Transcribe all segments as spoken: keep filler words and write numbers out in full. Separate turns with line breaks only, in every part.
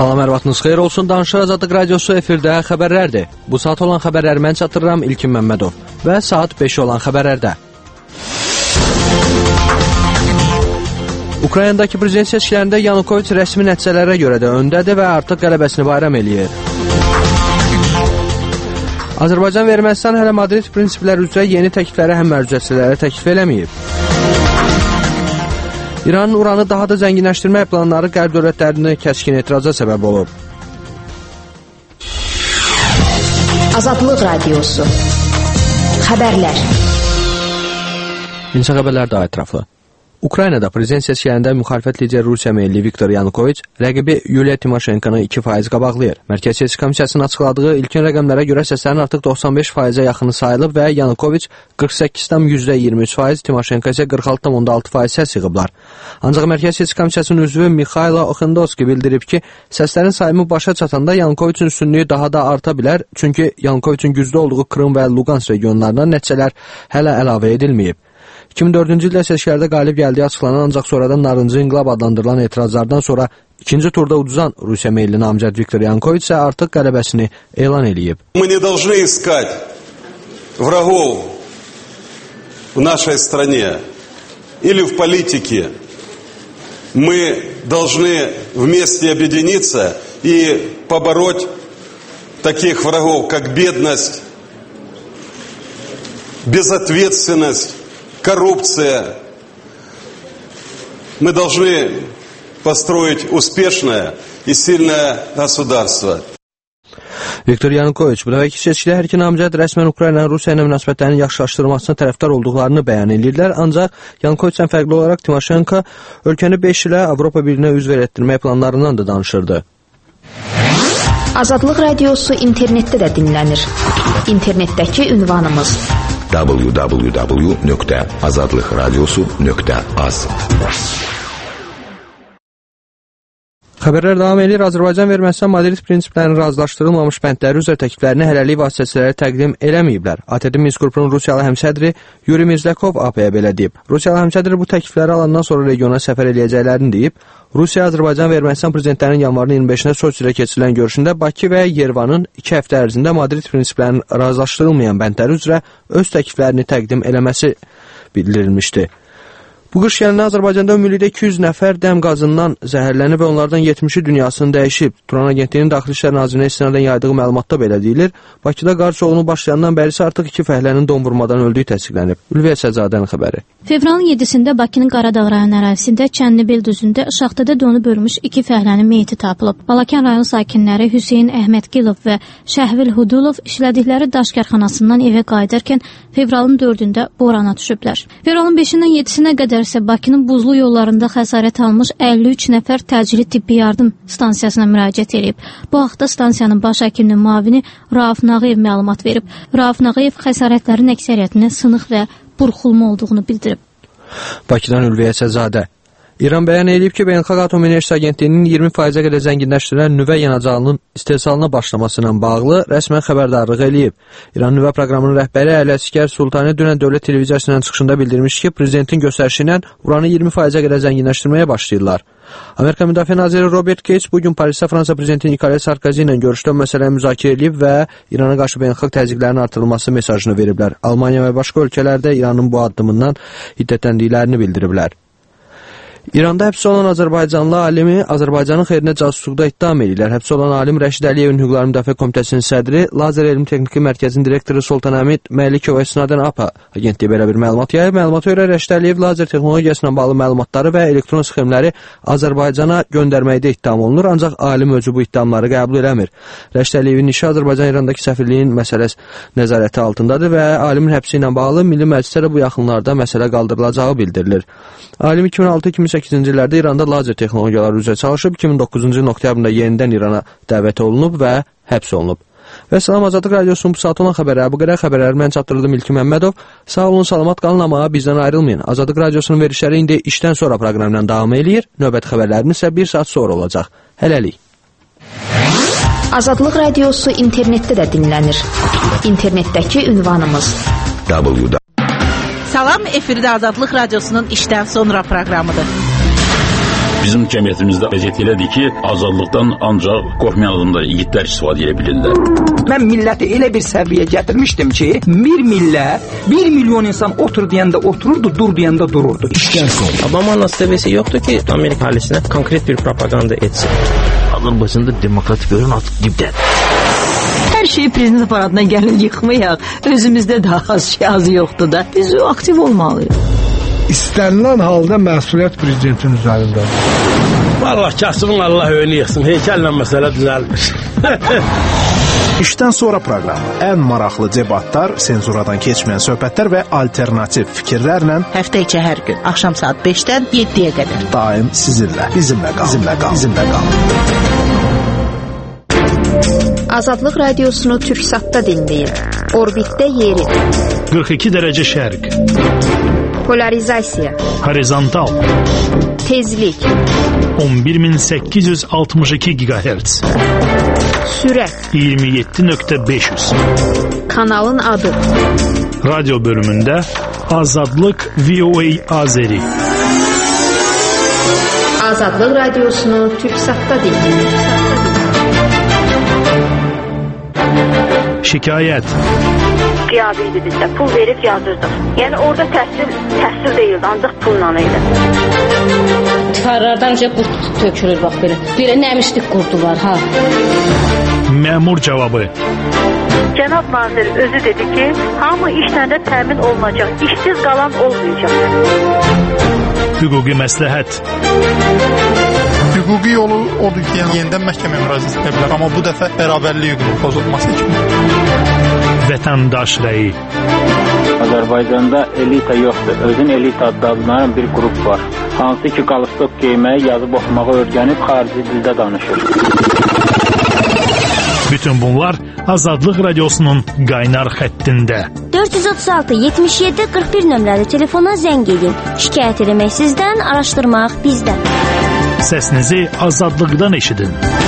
Salam, ərvatınız xeyir olsun. Danışıq Azadlıq Radiosu efirdə xəbərlərdir. Bu saat olan xəbərləri mən çatdırıram İlkin Məmmədov və saat beş olan xəbərlərdə. Ukraynadakı prezident seçkilərində Yanukoviç rəsmi nəticələrə görə də öndədir və artıq qələbəsini bayram eləyir. Azərbaycan və Ermənistan hələ Madrid prinsipləri üzrə yeni təklifləri həm mərcəçilərə təklif eləməyib. İranın uranı daha da zənginləşdirmək planları qərb dövlətlərində kəskin etiraza səbəb olub.
Azadlıq Radiosu Xəbərlər.
İnsan xəbərlər daha ətraflı. Ukraynada prezident seçkilərində müxalifət lideri Rusiya meyilli Viktor Yanukoviç rəqibi Yuliya Timoşenkonu iki faiz qabaqlayır. Mərkəzi Seçki Komissiyasının açıqladığı ilkin rəqəmlərə görə səslərin artıq doxsan beş faizə yaxını sayılıb və Yanukoviç qırx səkkiz tam iyirmi üç faiz, Timoşenko isə qırx altı tam altı faiz səs yığıblar. Ancaq Mərkəzi Seçki Komissiyasının üzvü Mikhailo Oxendovski bildirib ki, səslərin sayımı başa çatanda Yanukoviçin üstünlüyü daha da arta bilər, çünki Yanukoviçin güclü olduğu Krım və Luqansk regionlarından nəticələr hələ əlavə edilməyib. iki min dördüncü ildə seçkilərdə qalib gəldiyi açıqlanan, ancaq sonradan narıncı inqilab adlandırılan etirazlardan sonra ikinci turda uduzan Rusiya meyilli namizəd Viktor Yanukoviç isə artıq qələbəsini elan eləyib.
Мы не должны искать врагов в нашей стране или в политике. Мы должны вместе объединиться и побороть таких врагов, как бедность, безответственность, коррупция. Мы должны построить успешное и сильное государство.
Viktor Yanukoviç bu dəfəki seçkidə hər iki namizəd rəsmən Ukrayna Rusiya ilə münasibətlərinin yaxşılaşdırılmasına tərəfdar olduqlarını bəyan edirlər, ancaq Yanukoviçdən fərqli olaraq Timoşenko ölkəni beş ilə Avropa Birliyinə üzv etdirmək planlarından da danışırdı.
Azadlıq Radiosu internetdə də dinlənir. İnternetdəki ünvanımız w w w nöqtə azadlıq radiosu nöqtə az.
Xəbərlər davam edir. Azərbaycan və Ermənistan Madrid prinsiplərinin razılaşdırılmamış bəndləri üzrə təkliflərini hələlik vasitəçilərə təqdim eləməyiblər. A T D Minsk qrupunun Rusiyalı həmsədri Yuri Mirzakov A P-yə belə deyib. Rusiyalı həmsədri bu təklifləri alandan sonra regiona səfər eləyəcəklərini deyib. Rusiya, Azərbaycan və Ermənistan prezidentlərinin yanvarın iyirmi beşinə Soçidə keçirilən görüşündə Bakı və Yerevanın iki həftə ərzində Madrid prinsiplərinin razılaşdırılmayan bəndləri üzrə öz təkliflərini təqdim eləməsi bildirilmişdi. Bu qış gəlinə Azərbaycanda ümumilikdə iki yüz nəfər dəm qazından zəhərlənib və onlardan yetmişi dünyasını dəyişib. Turan Agentliyinin Daxili İşlər Nazirinə istinadən yaydığı məlumatda belə deyilir. Bakıda qar çoğunu başlayandan bəri isə artıq iki fəhlənin donvurmadan öldüyü təsdiqlənib. Ülviyə Səzadənin xəbəri.
Fevralın yedisində Bakının Qaradağ rayon ərazisində Çənnibel düzündə şaxtada donub ölmüş iki fəhlənin meyiti tapılıb. Balakan rayon sakinləri Hüseyn Əhmədgilov və Şəhvil Hudulov işlədikləri daş karxanasından evə qayıdarkən fevralın dördündə borana düşüblər. Fevralın beşindən yedisinə qədər isə Bakının buzlu yollarında xəsarət almış əlli üç nəfər təcili tibbi yardım stansiyasına müraciət edib. Bu haqda stansiyanın baş həkiminin müavini Rauf Nağıyev məlumat verib. Rauf Nağıyev xəsarətlərin əksəriyyətinin sınıq və burxulma olduğunu bildirib.
Bakıdan Ülviyə Səzadə. İran bəyan edib ki, Beynəlxalq Atom Enerjisi Agentliyinin iyirmi faizə qədər zənginləşdirilən nüvə yanacağının istehsalına başlamasına bağlı rəsmən xəbərdarlıq eləyib. İran nüvə proqramının rəhbəri Əli Əsgər Sultani dünən dövlət televiziyasının çıxışında bildirmiş ki, prezidentin göstərişi ilə uranı iyirmi faizə qədər zənginləşdirməyə başlayırlar. Amerika Müdafiə Naziri Robert Gates bugün Parisdə Fransa prezidenti Nicolas Sarkozy ilə görüşdə məsələni müzakirə edib və İrana qarşı beynəlxalq təzyiqlərin artırılması mesajını veriblər. Almaniya və başqa ölkələrdə İranın bu addımından hiddətləndiklərini bildiriblər. İranda həbs olan Azərbaycanlı alimi Azərbaycanın xeyrinə casusluqda ittiham edirlər. Həbs olan alim Rəşid Əliyevin Hüquqları Müdafiə Komitəsinin sədri, Lazer Elm Texniki Mərkəzinin direktoru Sultan Həmid Məlikova istinadən A P A agentliyi belə bir məlumat yayıb. Məlumata görə Rəşid Əliyev lazer texnologiyasına bağlı məlumatları və elektron sxemləri Azərbaycana göndərməkdə ittiham olunur, ancaq alim özü bu ittihamları qəbul eləmir. Rəşid Əliyevin işi Azərbaycan İrandakı səfirliyin məsələsi nəzarəti altındadır və alimin həbsi ilə bağlı Milli Məclisdə də bu yaxınlarda məsələ qaldırılacağı bildirilir. Alim iki min altı iki min səkkizinci illərdə İranda lazer texnologiyaları üzrə çalışıb, iki min doqquzuncu ilin oktyabrında yenidən İrana dəvət olunub və həbs olunub. Və Salam Azadlıq Radiosunun bu saat olan xəbərləri bu qədər. Xəbərləri mən çatdırdım İlkin Məmmədov. Sağ olun, salamat qalın, amma bizdən ayrılmayın. Azadlıq Radiosunun verilişləri indi işdən sonra proqramla davam eləyir. Növbəti xəbərlərimiz isə bir saat sonra olacaq. Hələlik.
Azadlıq Radiosu internetdə də dinlənir. İnternetdəki ünvanımız w.
Salam, efirdə Azadlıq Radiosunun işdən sonra proqramıdır. Bizim cəmiyyətimizdə vəziyyət elədir ki, azadlıqdan ancaq qorxmayan adamlar, igidlər istifadə edə bilirlər.
Mən milləti elə bir səviyyəyə gətirmişdim ki, bir millət, bir milyon insan otur deyəndə otururdu, dur deyəndə dururdu.
İşdən sonra.
Obama anasitəvəsi yoxdur ki, Amerika halisinə konkret bir propaganda etsin.
Azərbaycanda demokratik görün artıq dibdədir.
Hər şeyi prezident aparatına gəlin yıxmayaq. Özümüzdə daha az şey az yoxdur da. Biz aktiv olmalıyıq.
İstənilən halda məsuliyyət prezidentin üzərindədir.
Vallahi kasıbın Allah önü yıxsın. Heykəllə məsələ düzəlmiş.
İşdən sonra proqramı. Ən maraqlı debatlar, senzuradan keçməyən söhbətlər və alternativ fikirlərlə
həftə içi hər gün axşam saat beşdən yeddiyə qədər
daim sizinlə, bizimlə qal, bizimlə qal, bizimlə qal.
Azadlıq radiosunu Türksatda dinləyin. Orbitdə yeri.
qırx iki dərəcə şərq.
Polarizasiya.
Horizontal.
Tezlik.
on bir min səkkiz yüz altmış iki gigahertz.
Sürət.
iyirmi yeddi nöqtə beş yüz.
Kanalın adı.
Radyo bölümündə Azadlıq V O A Azeri.
Azadlıq radiosunu Türksatda dinləyin.
Şikayət.
Qiyabi idi bizdə. Pul verib yazırdıq. Yəni orada təhsil, təhsil deyildi, ancaq pulla idi.
Tikarlardan önce qurt tökülür bax belə. Belə nəmişlik qurdu var ha.
Məmur cavabı.
Cənab nazir özü dedi ki, hamı işlə də təmin olunacaq. İşsiz qalan olmayacaq.
Hüquqi məsləhət.
Hüquqi yolu odur ki, yəni yenidən məhkəməyə müraciət edə bilər, amma bu dəfə bərabərlik hüququnun pozulması üçün.
Vətəndaş rəyi.
Azərbaycanda elita yoxdur. Özün elita adlanan bir qrup var. Hansı ki, qalstok geyməyi, yazıb oxumağı öyrənib xarici dildə danışır.
Bütün bunlar Azadlıq radiosunun qaynar xəttində.
dörd yüz otuz altı yetmiş yeddi qırx bir nömrəli telefona zəng edin. Şikayət eləmək sizdən, araşdırmaq bizdən.
Səsinizi Azadlıqdan eşidin.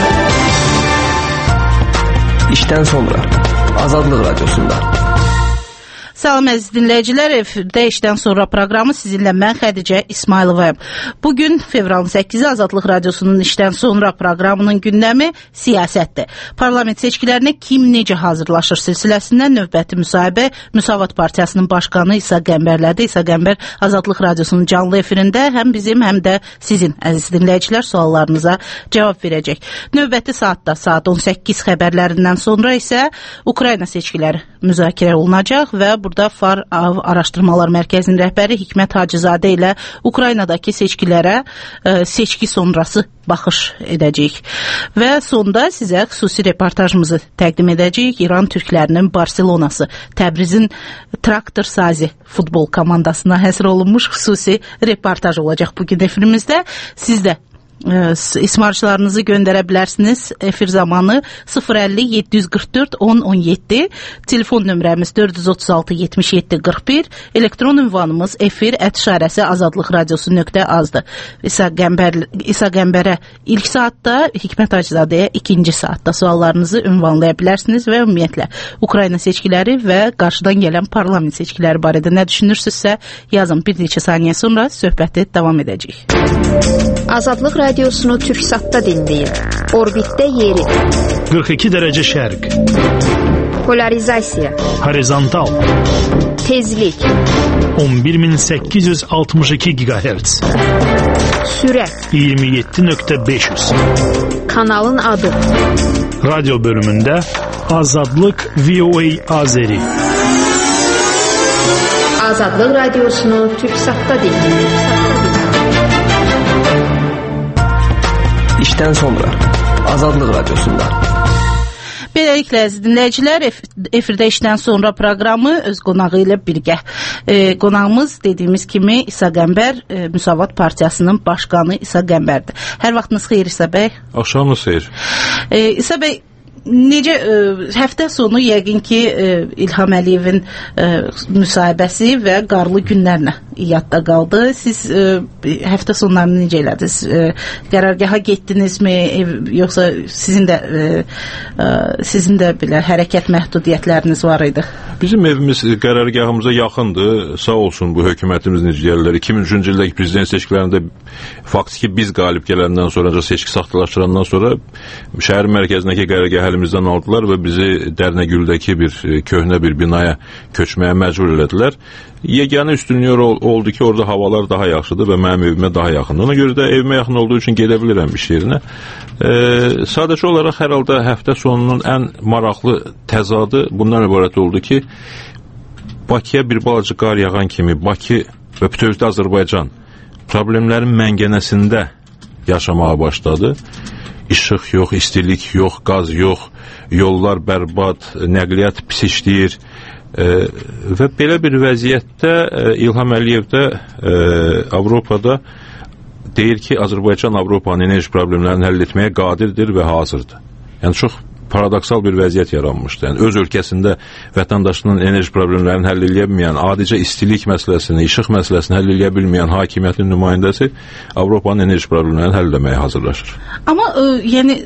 İşdən sonra Azadlıq radiosunda.
Salam əziz dinləyicilər, efirdə işdən sonra proqramı sizinlə mən Xədicə İsmayılovayım. Bugün fevralın səkkizi Azadlıq radiosunun işdən sonra proqramının gündəmi siyasətdir. Parlament seçkilərinə kim necə hazırlaşır silsiləsindən növbəti müsahibə Müsavat Partiyasının başqanı İsa Qəmbərlədir. İsa Qəmbər Azadlıq radiosunun canlı efirində həm bizim, həm də sizin əziz dinləyicilər suallarınıza cavab verəcək. Növbəti saatda saat on səkkiz xəbərlərindən sonra isə Ukrayna seçkiləri müzakirə olunacaq və burada Far Araşdırmalar Mərkəzinin rəhbəri Hikmət Hacızadə ilə Ukraynadakı seçkilərə e, seçki sonrası baxış edəcəyik. Və sonda sizə xüsusi reportajımızı təqdim edəcəyik. İran türklərinin Barselonası Təbrizin Traktor Sazi futbol komandasına həsr olunmuş xüsusi reportaj olacaq bugün efirimizdə. Siz də ismarışlarınızı göndərə bilərsiniz efir zamanı sıfır əlli yeddi yüz qırx dörd on on yeddi, telefon nömrəmiz dörd yüz otuz altı yetmiş yeddi qırx bir, elektron ünvanımız efir ət işarəsi azadlıq radiosu nöqtə azdır. İsa Qəmbər, İsa Qəmbərə ilk saatda, Hikmət Hacızadəyə ikinci saatda suallarınızı ünvanlaya bilərsiniz və ümumiyyətlə Ukrayna seçkiləri və qarşıdan gələn parlament seçkiləri barədə nə düşünürsünüzsə yazın, bir neçə saniyə sonra söhbəti davam edəcək.
Azadlıq radiosunu Türksatda dinləyin. Orbitdə yeri.
qırx iki dərəcə şərq.
Polarizasiya.
Horizontal.
Tezlik.
on bir min səkkiz yüz altmış iki gigahertz.
Sürət.
iyirmi yeddi nöqtə beş yüz.
Kanalın adı.
Radyo bölümündə Azadlıq V O A Azeri.
Azadlıq radiosunu Türksatda dinləyin.
İşdən sonra Azadlıq radiosunda.
Beləliklə, əziz dinləyicilər, efirdə işdən sonra proqramı öz qonağı ilə birgə. E, qonağımız dediyimiz kimi İsa Qəmbər, e, Müsavat Partiyasının başqanı İsa Qəmbərdir. Hər vaxtınız xeyir İsa bəy.
Axşamınız xeyir.
E, İsa bəy, necə e, həftə sonu yəqin ki e, İlham Əliyevin e, müsahibəsi və qarlı günlərlə yadda qaldı. Siz e, həftə sonlarını necə elədiniz? E, qərargaha getdinizmi, ev, yoxsa sizin də e, e, sizin də belə hərəkət məhdudiyyətləriniz var idi?
Bizim evimiz qərargahımıza yaxındır. Sağ olsun bu hökumətimiz necələrlər. iki min üçüncü ildəki prezident seçkilərində faktiki biz qalib gələndən sonra, seçki saxtalaşdırandan sonra şəhər mərkəzindəki qərargah əlimizdən aldılar və bizi Dərnəgüldəki bir köhnə bir binaya köçməyə məcbur elədilər. Yeganə üstünlüyü oldu ki, orada havalar daha yaxşıdır və mənim evimə daha yaxındır. Ona görə də evimə yaxın olduğu üçün gedə bilirəm iş yerinə. E, sadəcə olaraq hər halda həftə sonunun ən maraqlı təzadı bundan ibarət oldu ki, Bakıya bir balaca qar yağan kimi Bakı və bütövlükdə Azərbaycan problemlərin məngənəsində yaşamağa başladı. İşıq yox, istilik yox, qaz yox, yollar bərbad, nəqliyyat pis işləyir. E, və belə bir vəziyyətdə e, İlham Əliyev də e, Avropada deyir ki, Azərbaycan Avropanın enerji problemlərini həll etməyə qadirdir və hazırdır. Yəni çox paradoksal bir vəziyyət yaranmışdı. Yəni öz ölkəsində vətəndaşının enerji problemlərini həll edə bilməyən, adicə istilik məsələsini, işıq məsələsini həll edə bilməyən hakimiyyətin nümayəndəsi Avropanın enerji problemlərini həll etməyə hazırlaşır.
Amma e, yəni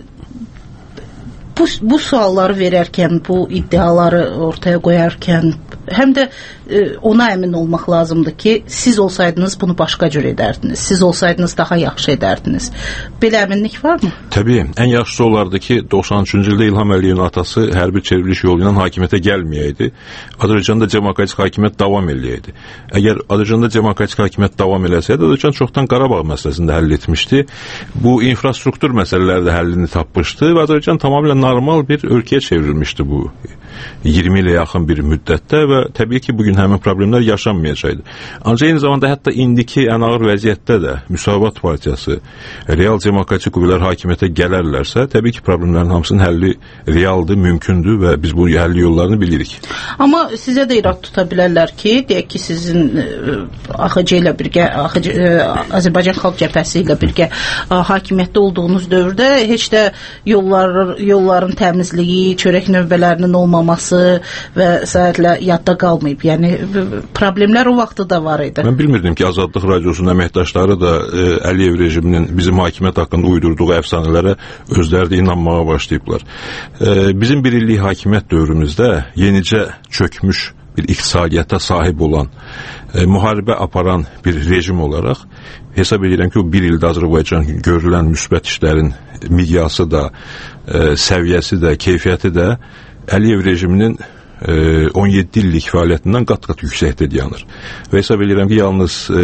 bu, bu sualları verərkən, bu iddiaları ortaya qoyarkən həm də e, ona əmin olmaq lazımdır ki, siz olsaydınız bunu başqa cür edərdiniz. Siz olsaydınız daha yaxşı edərdiniz. Belə əminlik varmı?
Təbii. Ən yaxşısı olardı ki, doxsan üçüncü ildə İlham Əliyevin atası hərbi çevriliş yolu ilə hakimiyyətə gəlməyəydi. Azərbaycanda demokratik hakimiyyət davam eləyəydi. Əgər Azərbaycanda demokratik hakimiyyət davam eləsəydi, Azərbaycan çoxdan Qarabağ məsələsini də həll etmişdi. Bu infrastruktur məsələləri də həllini tapmışdı və Azərbaycan tamamilə normal bir ölkəyə çevrilmişdi bu iyirmi ilə yaxın bir müddətdə və təbii ki, bugün həmin problemlər yaşanmayacaqdı. Ancaq eyni zamanda hətta indiki ən ağır vəziyyətdə də Müsavat Partiyası, real demokratik qüvvələr hakimiyyətə gələrlərsə, təbii ki, problemlərin hamısının həlli realdır, mümkündür və biz bu həlli yollarını bilirik.
Amma sizə də irad tuta bilərlər ki, deyək ki, sizin A X C ilə birgə, Azərbaycan Xalq Cəbhəsi ilə birgə hakimiyyətdə olduğunuz dövrdə heç də yollar, yolların təmizliyi, çörək növbələrinin olmaması və saatlə yadda qalmayıb. Yəni problemlər o vaxtda da var idi.
Mən bilmirdim ki, Azadlıq Radiosunun əməkdaşları da e, Əliyev rejiminin bizim hakimiyyət haqqında uydurduğu əfsanələrə özləri də inanmağa başlayıblar. E, bizim bir illik hakimiyyət dövrümüzdə yenicə çökmüş bir iqtisadiyyata sahib olan, e, müharibə aparan bir rejim olaraq hesab edirəm ki, o bir ildə Azərbaycan görülən müsbət işlərin miqyası da, e, səviyyəsi də, keyfiyyəti də Əliyev rejiminin on yeddi illik fəaliyyətindən qat-qat yüksəkdə dayanır. Və hesab edirəm ki, yalnız e,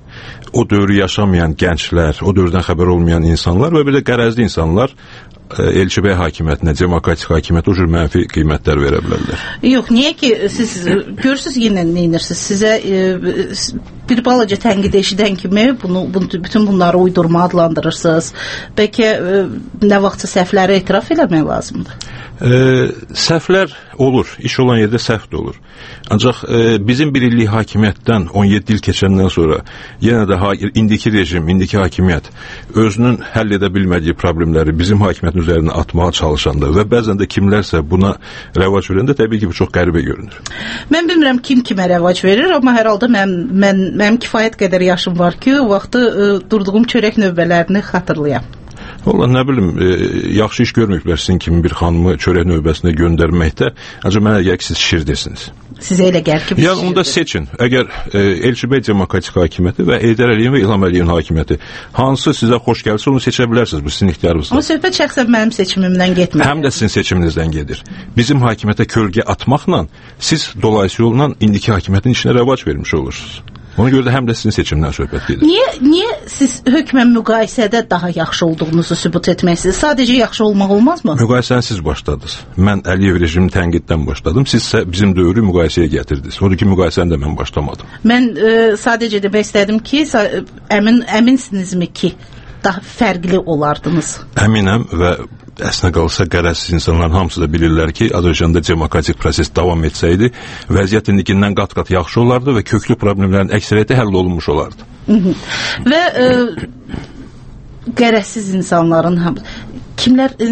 o dövrü yaşamayan gənclər, o dövrdən xəbər olmayan insanlar və bir də qərəzli insanlar e, Elçibəy hakimiyyətinə, demokratik hakimiyyətə o cür mənfi qiymətlər verə bilərlər.
Yox, niyə ki, siz görürsünüz yenə nə edirsiniz? Sizə e, bir balaca tənqid eşidən kimi bunu, bunu, bütün bunları uydurma adlandırırsınız. Bəlkə e, nə vaxtsa səhvləri etiraf eləmək lazımdır?
E, səhvlər olur, iş olan yerdə səhv də olur. Ancaq e, bizim bir illik hakimiyyətdən on yeddi il keçəndən sonra yenə də ha, indiki rejim, indiki hakimiyyət özünün həll edə bilmədiyi problemləri bizim hakimiyyətin üzərinə atmağa çalışanda və bəzən də kimlərsə buna rəvac verəndə təbii ki, bu çox qəribə görünür.
Mən bilmirəm kim kimə rəvac verir, amma hər halda mən, mən, mənim kifayət qədər yaşım var ki, o vaxtı e, durduğum çörək növbələrini xatırlayam.
Vallahi nə bilim, e, yaxşı iş görməyiblər sizin kimi bir xanımı çörək növbəsinə göndərməkdə. Ancaq mənə gəlir ki, siz şirdesiniz.
Sizə elə gəlir ki,
yəni onda seçin. Əgər e, Elçibəy demokratik hakimiyyəti və Heydər Əliyevin və İlham Əliyevin hakimiyyəti hansı sizə xoş gəlsə onu seçə bilərsiniz. Bu sizin ixtiyarınızdır.
Amma söhbət şəxsən mənim seçimimdən getmir.
Həm də sizin seçiminizdən gedir. Bizim hakimiyyətə kölgə atmaqla siz dolayısı yolla indiki hakimiyyətin işinə rəvac vermiş olursunuz. Ona görə də həm də sizin seçimdən söhbət gedir.
Niyə, niyə siz hökmən müqayisədə daha yaxşı olduğunuzu sübut etməksiniz? Sadəcə yaxşı olmaq olmazmı?
Müqayisəni siz başladınız. Mən Əliyev rejimini tənqiddən başladım. Siz isə bizim dövrü müqayisəyə gətirdiniz. Odur ki, müqayisəni də mən başlamadım.
Mən e, sadəcə demək istədim ki, əmin, əminsinizmi ki, daha fərqli olardınız?
Əminəm və əslində qalırsa qərəzsiz insanların hamısı da bilirlər ki, Azərbaycanda demokratik proses davam etsəydi, vəziyyət indikindən qat-qat yaxşı olardı və köklü problemlərin əksəriyyəti həll olunmuş olardı.
Hı -hı. Və e, qərəzsiz insanların ham kimlər e,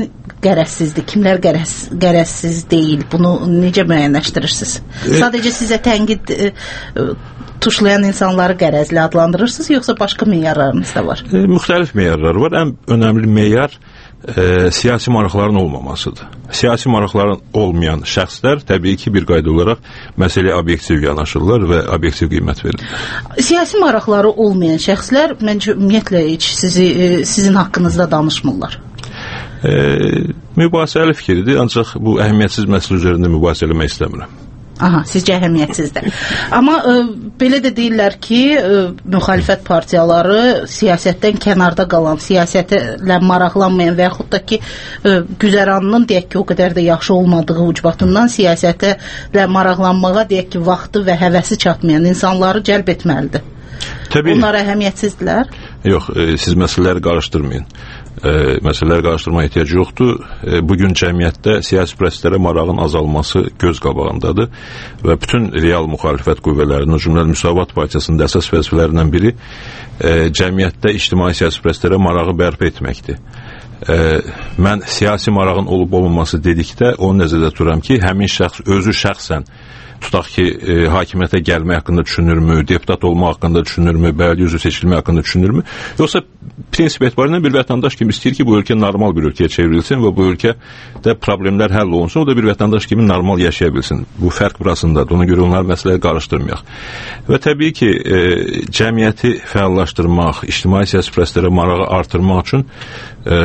qərəzsizdir, kimlər qərəz, qərəzsiz deyil? Bunu necə müəyyənləşdirirsiniz? E, Sadəcə sizə tənqid e, tuşlayan insanları qərəzli adlandırırsınız, yoxsa başqa meyarlarınız da var?
E, müxtəlif meyarlar var. Ən önəmli meyar e, siyasi maraqların olmamasıdır. Siyasi maraqların olmayan şəxslər təbii ki, bir qayda olaraq məsələyə obyektiv yanaşırlar və obyektiv qiymət verirlər.
Siyasi maraqları olmayan şəxslər məncə ümumiyyətlə heç sizi, e, sizin haqqınızda danışmırlar.
E, mübahisəli fikirdir, ancaq bu əhəmiyyətsiz məsələ üzərində mübahisə eləmək istəmirəm.
Aha, sizcə əhəmiyyətsizdir. Amma e, belə də deyirlər ki, e, müxalifət partiyaları siyasətdən kənarda qalan, siyasətlə maraqlanmayan və yaxud da ki, e, güzəranının deyək ki, o qədər də yaxşı olmadığı ucbatından siyasətlə maraqlanmağa deyək ki, vaxtı və həvəsi çatmayan insanları cəlb etməlidir.
Təbii.
Onlar əhəmiyyətsizdirlər?
Yox, e, siz məsələləri qarışdırmayın. E, məsələləri qarışdırmaya ehtiyac yoxdur. E, bugün cəmiyyətdə siyasi proseslərə marağın azalması göz qabağındadır və bütün real müxalifət qüvvələrinin, o cümlədən Müsavat Partiyasının da əsas vəzifələrindən biri e, cəmiyyətdə ictimai siyasi proseslərə marağı bərpa etməkdir. E, mən siyasi marağın olub-olmaması dedikdə onu nəzərdə tuturam ki, həmin şəxs özü şəxsən tutaq ki, e, hakimiyyətə gəlmək haqqında düşünürmü, deputat olmaq haqqında düşünürmü, bələdiyyə üzvü seçilmək haqqında düşünürmü, yoxsa prinsip etibarıyla bir vətəndaş kimi istəyir ki, bu ölkə normal bir ölkəyə çevrilsin və bu ölkədə problemlər həll olunsun, o da bir vətəndaş kimi normal yaşaya bilsin. Bu fərq burasındadır, ona görə onlar məsələləri qarışdırmayaq. Və təbii ki, e, cəmiyyəti fəallaşdırmaq, ictimai siyasi proseslərə marağı artırmaq üçün e,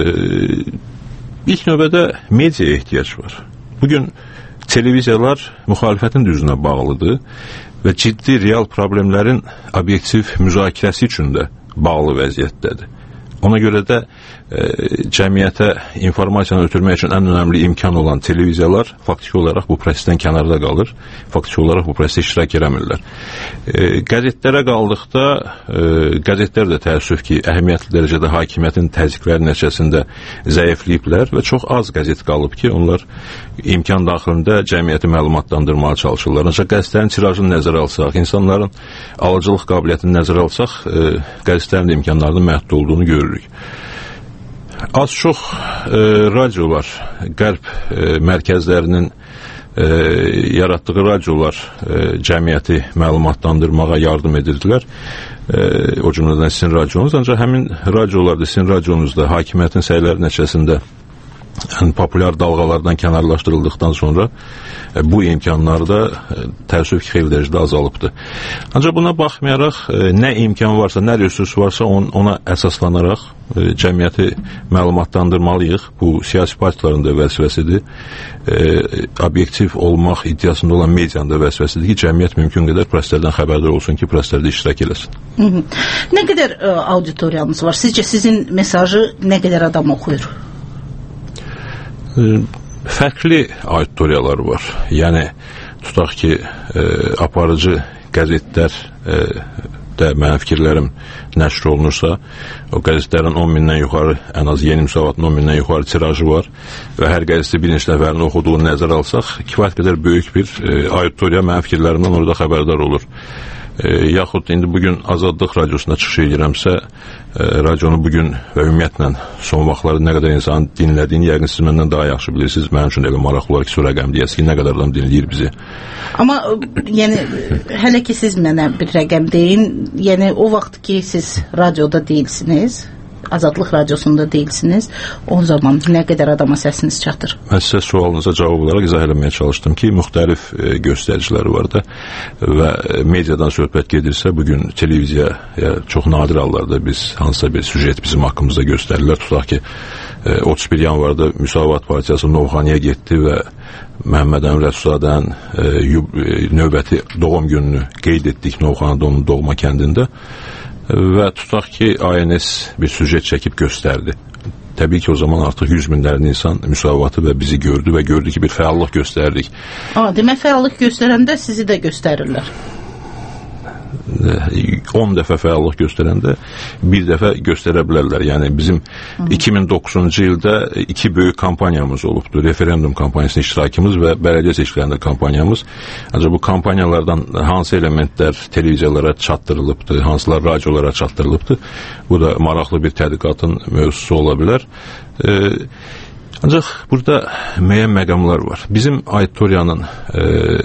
ilk növbədə mediaya ehtiyac var. Bugün televiziyalar müxalifətin düzünə bağlıdır və ciddi real problemlərin obyektiv müzakirəsi üçün də bağlı vəziyyətdədir. Ona görə də e, cəmiyyətə informasiyanı ötürmək üçün ən önəmli imkan olan televiziyalar faktiki olaraq bu prosesdən kənarda qalır, faktiki olaraq bu prosesdə iştirak eləmirlər. E, qəzetlərə qaldıqda, e, qəzetlər də təəssüf ki, əhəmiyyətli dərəcədə hakimiyyətin təzyiqləri nəticəsində zəifləyiblər və çox az qəzet qalıb ki, onlar imkan daxilində cəmiyyəti məlumatlandırmağa çalışırlar. Ancaq qəzetlərin tirajını nəzərə alsaq, insanların alıcılıq qabiliyyətini nəzərə alsaq, e, qəzetlərin də imkanlarının məhdud olduğunu görürük. Az çox e, radiolar, qərb e, mərkəzlərinin e, yaratdığı radiolar e, cəmiyyəti məlumatlandırmağa yardım edirdilər. E, o cümlədən sizin radionuz, ancaq həmin radiolarda, sizin radionuzda hakimiyyətin səyləri nəticəsində ən populyar dalğalardan kənarlaşdırıldıqdan sonra e, bu imkanlar da e, təəssüf ki, xeyli dərəcədə azalıbdır. Ancaq buna baxmayaraq, e, nə imkan varsa, nə resurs varsa on, ona əsaslanaraq e, cəmiyyəti məlumatlandırmalıyıq. Bu, siyasi partiyaların da vəzifəsidir. E, obyektiv olmaq iddiasında olan medianın da vəzifəsidir ki, cəmiyyət mümkün qədər proseslərdən xəbərdar olsun ki, proseslərdə iştirak eləsin.
Hı -hı. Nə qədər e, auditoriyanız var? Sizcə sizin mesajı nə qədər adam oxuyur?
Fərqli auditoriyalar var. Yəni, tutaq ki, e, aparıcı qəzetlər e, də mənim fikirlərim nəşr olunursa, o qəzetlərin on mindən yuxarı, ən az Yeni Müsavatın on mindən yuxarı tirajı var və hər qəzetdə bir neçə nəfərin oxuduğunu nəzərə alsaq, kifayət qədər böyük bir e, auditoriya mənim fikirlərimdən orada xəbərdar olur. E, yaxud indi bugün Azadlıq radiosunda çıxış edirəmsə, e, radionu bugün və ümumiyyətlə son vaxtlarda nə qədər insanın dinlədiyini yəqin siz məndən daha yaxşı bilirsiniz. Mənim üçün elə maraqlı olar ki, o rəqəm deyəsiz ki, nə qədər adam dinləyir bizi.
Amma yəni hələ ki siz mənə bir rəqəm deyin, yəni o vaxt ki siz radioda deyilsiniz, Azadlıq radiosunda deyilsiniz, o zaman nə qədər adama səsiniz çatır?
Mən sizə sualınıza cavab olaraq izah eləməyə çalışdım ki, müxtəlif e, göstəriciləri var da və mediadan söhbət gedirsə, bugün televiziyaya çox nadir hallarda biz hansısa bir süjet bizim haqqımızda göstərirlər. Tutaq ki, e, otuz bir yanvarda Müsavat Partiyası Novxaniyə getdi və Məhəmməd Əmin Rəsulzadənin e, növbəti doğum gününü qeyd etdik Novxanada, onun doğma kəndində. Və tutaq ki, A N S bir süjet çəkib göstərdi. Təbii ki, o zaman artıq yüz minlərlə insan Müsavatı və bizi gördü və gördü ki, bir fəallıq göstərdik.
Aa, demək, fəallıq göstərəndə sizi də göstərirlər.
on dəfə fəallıq göstərəndə bir dəfə göstərə bilərlər. Yəni bizim Hı. iki min doqquzuncu ildə iki böyük kampaniyamız olubdu. Referendum kampaniyasının iştirakımız və bələdiyyə seçkilərində kampanyamız. Ancaq bu kampanyalardan hansı elementlər televiziyalara çatdırılıbdı, hansılar radiolara çatdırılıbdı, bu da maraqlı bir tədqiqatın mövzusu ola bilər. E, Ancaq burada müəyyən məqamlar var. Bizim auditoriyanın e,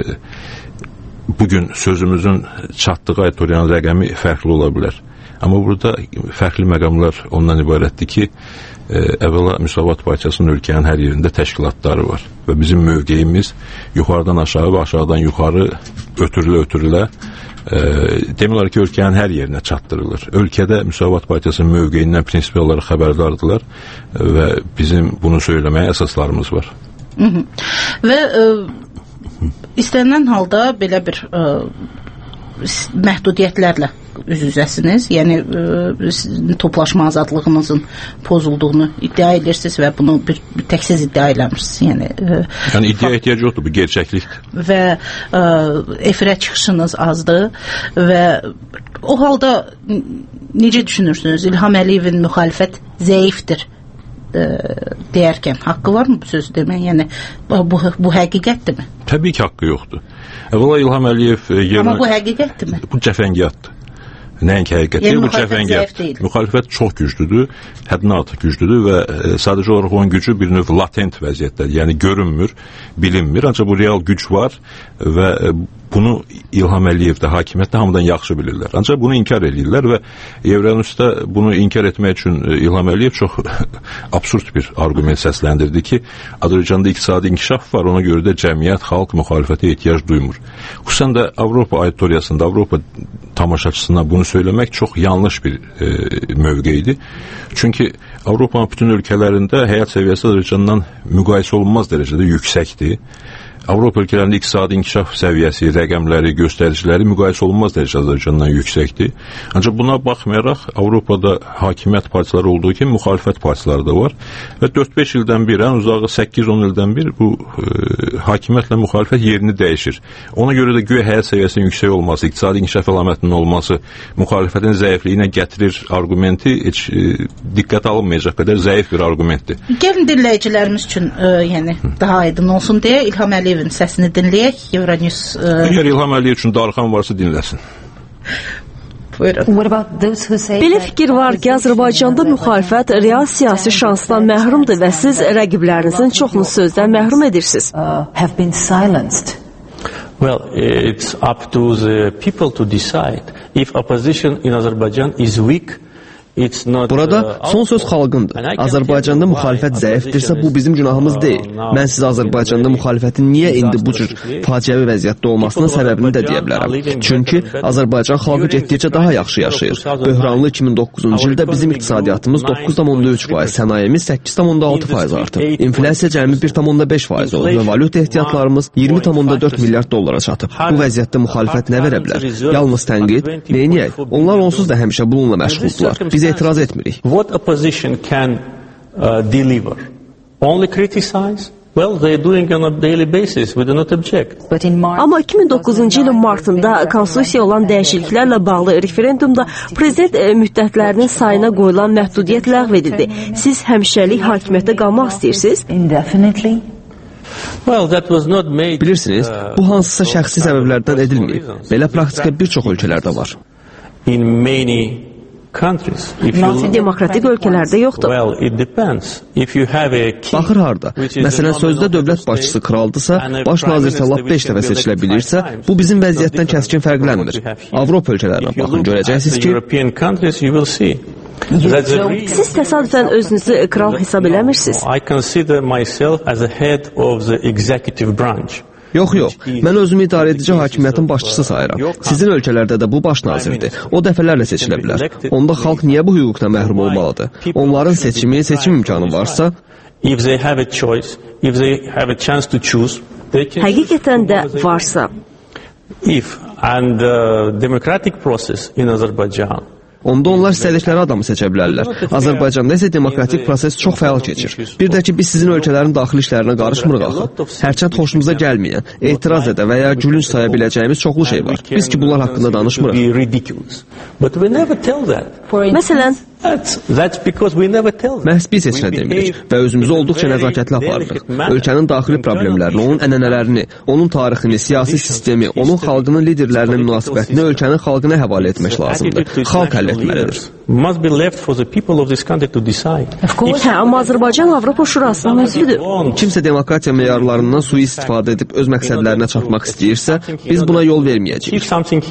bugün sözümüzün çatdığı auditoriyanın rəqəmi fərqli ola bilər. Amma burada fərqli məqamlar ondan ibarətdir ki, e, əvvəla Müsavat Partiyasının ölkənin hər yerində təşkilatları var və bizim mövqeyimiz yuxarıdan aşağı və aşağıdan yuxarı ötürülə-ötürülə e, demək olar ki, ölkənin hər yerinə çatdırılır. Ölkədə Müsavat Partiyasının mövqeyindən prinsipial olaraq xəbərdardılar və bizim bunu söyləməyə əsaslarımız var.
Hı -hı. Və e, istənilən halda belə bir e, məhdudiyyətlərlə üz-üzəsiniz, yəni e, toplaşma azadlığınızın pozulduğunu iddia edirsiniz və bunu bir, bir təksiz iddia eləmirsiniz. Yəni, e,
yəni iddia ehtiyac yoxdur, bu gerçəklikdir.
Və e, efirə çıxışınız azdır və o halda necə düşünürsünüz? İlham Əliyevin müxalifət zəifdir e, deyərkən haqqı varmı bu sözü demək? Yəni bu, bu həqiqətdirmi?
Təbii ki, haqqı yoxdur. Əvvəla İlham Əliyev yerinə...
Amma bu həqiqətdirmi?
Bu cəfəngiyatdır. Nəinki həqiqət deyil, bu cəfəngiyat. Müxalifət çox güclüdür, həddindən artıq güclüdür və e, sadəcə olaraq onun gücü bir növ latent vəziyyətdədir. Yəni görünmür, bilinmir, ancaq bu real güc var və e, bunu İlham Əliyev də, hakimiyyət də hamıdan yaxşı bilirlər. Ancaq bunu inkar edirlər və Evranüsdə bunu inkar etmək üçün İlham Əliyev çox absurd bir argument səsləndirdi ki, Azərbaycanda iqtisadi inkişaf var, ona görə də cəmiyyət, xalq müxalifətə ehtiyac duymur. Xüsusən də Avropa auditoriyasında, Avropa tamaşaçısına bunu söyləmək çox yanlış bir e, mövqeydir. Çünki Avropanın bütün ölkələrində həyat səviyyəsi Azərbaycandan müqayisə olunmaz dərəcədə yüksəkdir. Avropa ölkələrində iqtisadi inkişaf səviyyəsi, rəqəmləri, göstəriciləri müqayisə olunmaz dərəcədə Azərbaycandan yüksəkdir. Ancaq buna baxmayaraq Avropada hakimiyyət partiyaları olduğu kimi müxalifət partiyaları da var və dörd-beş ildən bir, ən uzağı səkkiz-on ildən bir bu e, hakimiyyətlə müxalifət yerini dəyişir. Ona görə də güya həyat səviyyəsinin yüksək olması, iqtisadi inkişaf əlamətinin olması müxalifətin zəifliyinə gətirir argumenti heç e, diqqət alınmayacaq qədər zəif bir argumentdir.
Gəlin dinləyicilərimiz üçün e, yəni daha aydın olsun deyə İlham Əliyev səsini dinləyək. Euronews e...
Əgər İlham Əliyev üçün darıxan varsa dinləsin.
Belə fikir var ki, Azərbaycanda müxalifət real siyasi şansdan məhrumdur və siz rəqiblərinizin çoxunu sözdən məhrum edirsiniz.
Well, it's up to the people to decide if opposition in Azerbaijan is weak.
Burada son söz xalqındır. Azərbaycanda müxalifət zəifdirsə, bu bizim günahımız deyil. Mən sizə Azərbaycanda müxalifətin niyə indi bu cür faciəvi vəziyyətdə olmasının səbəbini də deyə bilərəm. Çünki Azərbaycan xalqı getdikcə daha yaxşı yaşayır. Böhranlı iki min doqquzuncu ildə bizim iqtisadiyyatımız doqquz tam onda üç faiz, sənayemiz səkkiz tam onda altı faiz artıb. İnflyasiya cəmi bir tam onda beş faiz olub və valyuta ehtiyatlarımız iyirmi tam onda dörd milyard dollara çatıb. Bu vəziyyətdə müxalifət nə verə bilər? Yalnız tənqid, neyniyək? Onlar onsuz da həmişə bununla məşğuldular. Biz etiraz etmirik.
What opposition can uh, deliver? Only criticize? Well, they're doing on a daily basis. We do not object.
Amma iki min doqquzuncu ilin martında konstitusiya olan dəyişikliklərlə bağlı referendumda prezident müddətlərinin sayına qoyulan məhdudiyyət ləğv edildi. Siz həmişəlik hakimiyyətdə qalmaq istəyirsiniz?
Well, that was not made,
bilirsiniz, bu hansısa şəxsi səbəblərdən edilməyib. Belə praktika bir çox ölkələrdə var.
In many countries.
Demokratik ölkələrdə yoxdur.
Well, it depends. If you have a king,
baxır harda. Məsələn, sözdə dövlət başçısı kraldısa, baş nazir lap beş dəfə seçilə bilirsə, bu bizim vəziyyətdən kəskin fərqlənmir. Avropa ölkələrinə baxın, görəcəksiniz ki...
Siz təsadüfən özünüzü kral hesab eləmirsiniz.
I consider myself as a head of the executive branch.
Yox, yox. Mən özümü idarə edici hakimiyyətin başçısı sayıram. Sizin ölkələrdə də bu baş nazirdir. O dəfələrlə seçilə bilər. Onda xalq niyə bu hüquqdan məhrum olmalıdır? Onların seçimi, seçim imkanı varsa...
Həqiqətən də varsa...
If and the democratic process in Azerbaijan
onda onlar istədikləri adamı seçə bilərlər. Azərbaycanda isə demokratik proses çox fəal keçir. Bir də ki, biz sizin ölkələrin daxili işlərinə qarışmırıq axı. Hərçənd xoşumuza gəlməyən, etiraz edə və ya gülünc saya biləcəyimiz çoxlu şey var. Biz ki, bunlar haqqında danışmırıq.
Məsələn,
Məhz biz heç nə demirik və özümüzü olduqca nəzakətli aparırıq. Ölkənin daxili problemlərini, onun ənənələrini, onun tarixini, siyasi sistemi, onun xalqının liderlərinin münasibətini ölkənin xalqına həvalə etmək lazımdır. Xalq həll etməlidir.
Hə, amma Azərbaycan Avropa Şurasının üzvüdür.
Kimsə demokratiya meyarlarından sui-istifadə edib öz məqsədlərinə çatmaq istəyirsə, biz buna yol verməyəcəyik.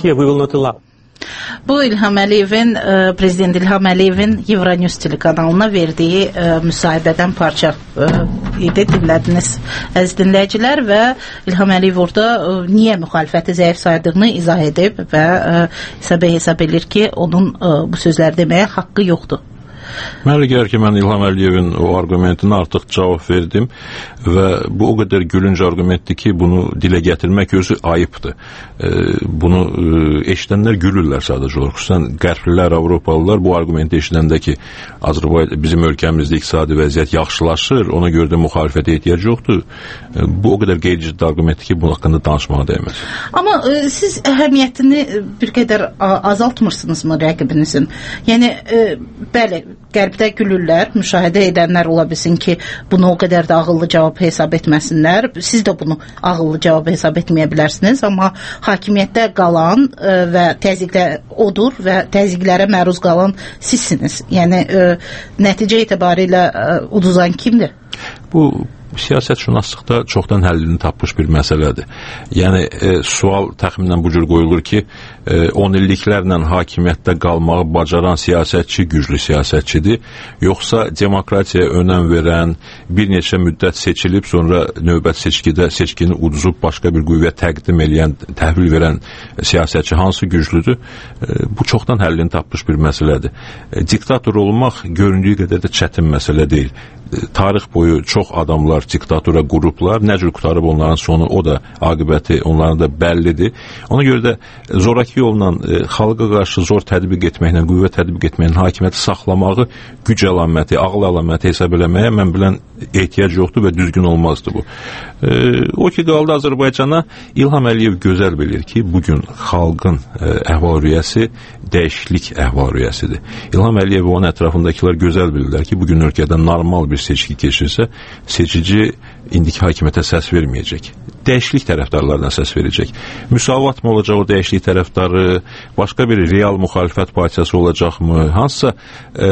Bu İlham Əliyevin, Prezident İlham Əliyevin Euronews telekanalına verdiyi müsahibədən parça idi, dinlədiniz əziz dinləyicilər və İlham Əliyev orada niyə müxalifəti zəif saydığını izah edib və hesab hesab edir ki, onun bu sözləri deməyə haqqı yoxdur.
Mənə gəlir ki, mən İlham Əliyevin o argumentinə artıq cavab verdim və bu o qədər gülünc argumentdir ki, bunu dilə gətirmək özü ayıbdır. E, bunu e, eşidənlər gülürlər sadəcə olaraq. Xüsusən qərblər, Avropalılar bu argumenti eşidəndə ki, Azərbaycan, bizim ölkəmizdə iqtisadi vəziyyət yaxşılaşır, ona görə də müxalifətə ehtiyac yoxdur. E, bu o qədər qeyri-ciddi argumentdir ki, bunun haqqında danışmağa dəyməz.
Amma e, siz əhəmiyyətini bir qədər azaltmırsınızmı rəqibinizin? Yəni, e, bəli, Qərbdə gülürlər, müşahidə edənlər ola bilsin ki, bunu o qədər də ağıllı cavab hesab etməsinlər. Siz də bunu ağıllı cavab hesab etməyə bilərsiniz, amma hakimiyyətdə qalan ə, və təzyiqdə odur və təzyiqlərə məruz qalan sizsiniz. Yəni, ə, nəticə etibarilə ə, uduzan kimdir?
Bu siyasətşünaslıqda çoxdan həllini tapmış bir məsələdir. Yəni, e, sual təxminən bu cür qoyulur ki, e, on illiklərlə hakimiyyətdə qalmağı bacaran siyasətçi güclü siyasətçidir, yoxsa demokratiyaya önəm verən, bir neçə müddət seçilib, sonra növbət seçkidə seçkini uduzub başqa bir qüvvəyə təqdim eləyən, təhvil verən siyasətçi hansı güclüdür? E, bu çoxdan həllini tapmış bir məsələdir. E, diktator olmaq göründüyü qədər də çətin məsələ deyil. Tarix boyu çox adamlar diktatora qurublar, nə cür qutarıb onların sonu, o da aqibəti onların da bəllidir. Ona görə də zoraki yolla e, xalqa qarşı zor tətbiq etməklə, qüvvə tətbiq etməklə hakimiyyəti saxlamağı güc əlaməti, ağıl əlaməti hesab eləməyə mən bilən ehtiyac yoxdur və düzgün olmazdı bu. E, o ki qaldı Azərbaycana, İlham Əliyev gözəl bilir ki, bugün xalqın e, əhval-rüyəsi dəyişiklik əhval-rüyəsidir. İlham Əliyev və onun ətrafındakılar gözəl bilirlər ki, bugün ölkədə normal bir seçki keçirsə, seçici indiki hakimiyyətə səs verməyəcək. Dəyişiklik tərəfdarlarına səs verəcək. Müsavat mı olacaq o dəyişiklik tərəfdarı, başqa bir real müxalifət partiyası olacaqmı, hansısa e,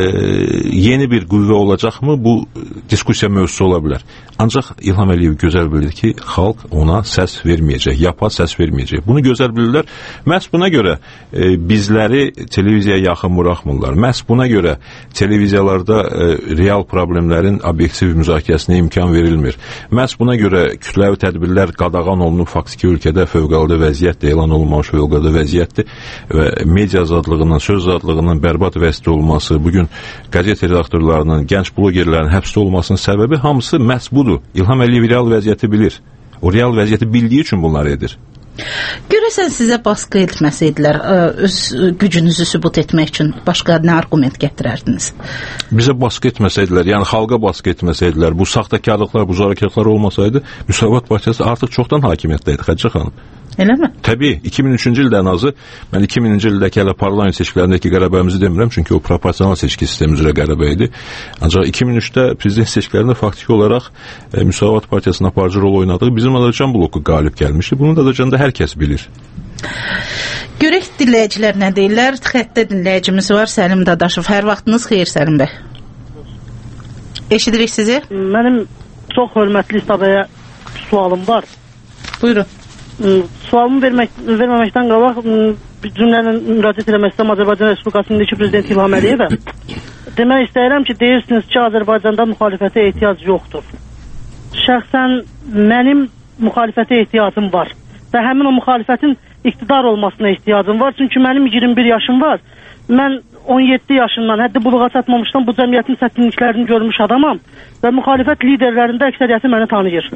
yeni bir qüvvə olacaqmı, bu diskusiya mövzusu ola bilər. Ancaq İlham Əliyev gözəl bilir ki, xalq ona səs verməyəcək, yapa səs verməyəcək. Bunu gözəl bilirlər. Məhz buna görə e, bizləri televiziyaya yaxın buraxmırlar. Məhz buna görə televiziyalarda e, real problemlərin obyektiv müzakirəsinə imkan verilmir. Məhz buna görə kütləvi tədbirlər qadağan olunub, faktiki ölkədə fövqəladə vəziyyətdir, elan olunmamış fövqəladə vəziyyətdir və media azadlığının, söz azadlığının bərbad vəziyyətdə olması, bugün qəzet redaktorlarının, gənc blogerlərin həbsdə olmasının səbəbi hamısı məhz budur. İlham Əliyev real vəziyyəti bilir. O real vəziyyəti bildiyi üçün bunları edir.
Görəsən sizə baskı etməsəydilər, öz gücünüzü sübut etmək üçün başqa nə argument gətirərdiniz?
Bizə baskı etməsəydilər, yəni xalqa baskı etməsəydilər, bu saxtakarlıqlar, bu zorakılıqlar olmasaydı, Müsavat partiyası artıq çoxdan hakimiyyətdəydi, Xədicə xanım.
Eləmi?
Təbii, iki min üçüncü ildə ən azı, mən iki minci ildəki hələ parlament seçkilərindəki qələbəmizi demirəm, çünki o proporsional seçki sistemi üzrə qələbə idi. Ancaq iki min üçdə prezident seçkilərində faktiki olaraq e, Müsavat partiyasının aparıcı rol oynadığı bizim Azərbaycan bloku qalib gəlmişdi. Bunu da Azərbaycanda hər kəs bilir.
Görək dinləyicilər nə deyirlər? Xəttdə dinləyicimiz var, Səlim Dadaşov. Hər vaxtınız xeyir, Səlim bəy. Eşidirik sizi.
Mənim çox hörmətli İstabəyə sualım var.
Buyurun.
Sualımı vermək, verməməkdən qabaq bir cümlələ müraciət eləmək istəyirəm Azərbaycan Respublikasının indiki prezidenti İlham Əliyevə. Demək istəyirəm ki, deyirsiniz ki, Azərbaycanda müxalifətə ehtiyac yoxdur. Şəxsən mənim müxalifətə ehtiyacım var və həmin o müxalifətin iqtidar olmasına ehtiyacım var. Çünki mənim iyirmi bir yaşım var. Mən on yeddi yaşından həddi buluğa çatmamışdan bu cəmiyyətin çətinliklərini görmüş adamam və müxalifət liderlərində əksəriyyəti məni tanıyır.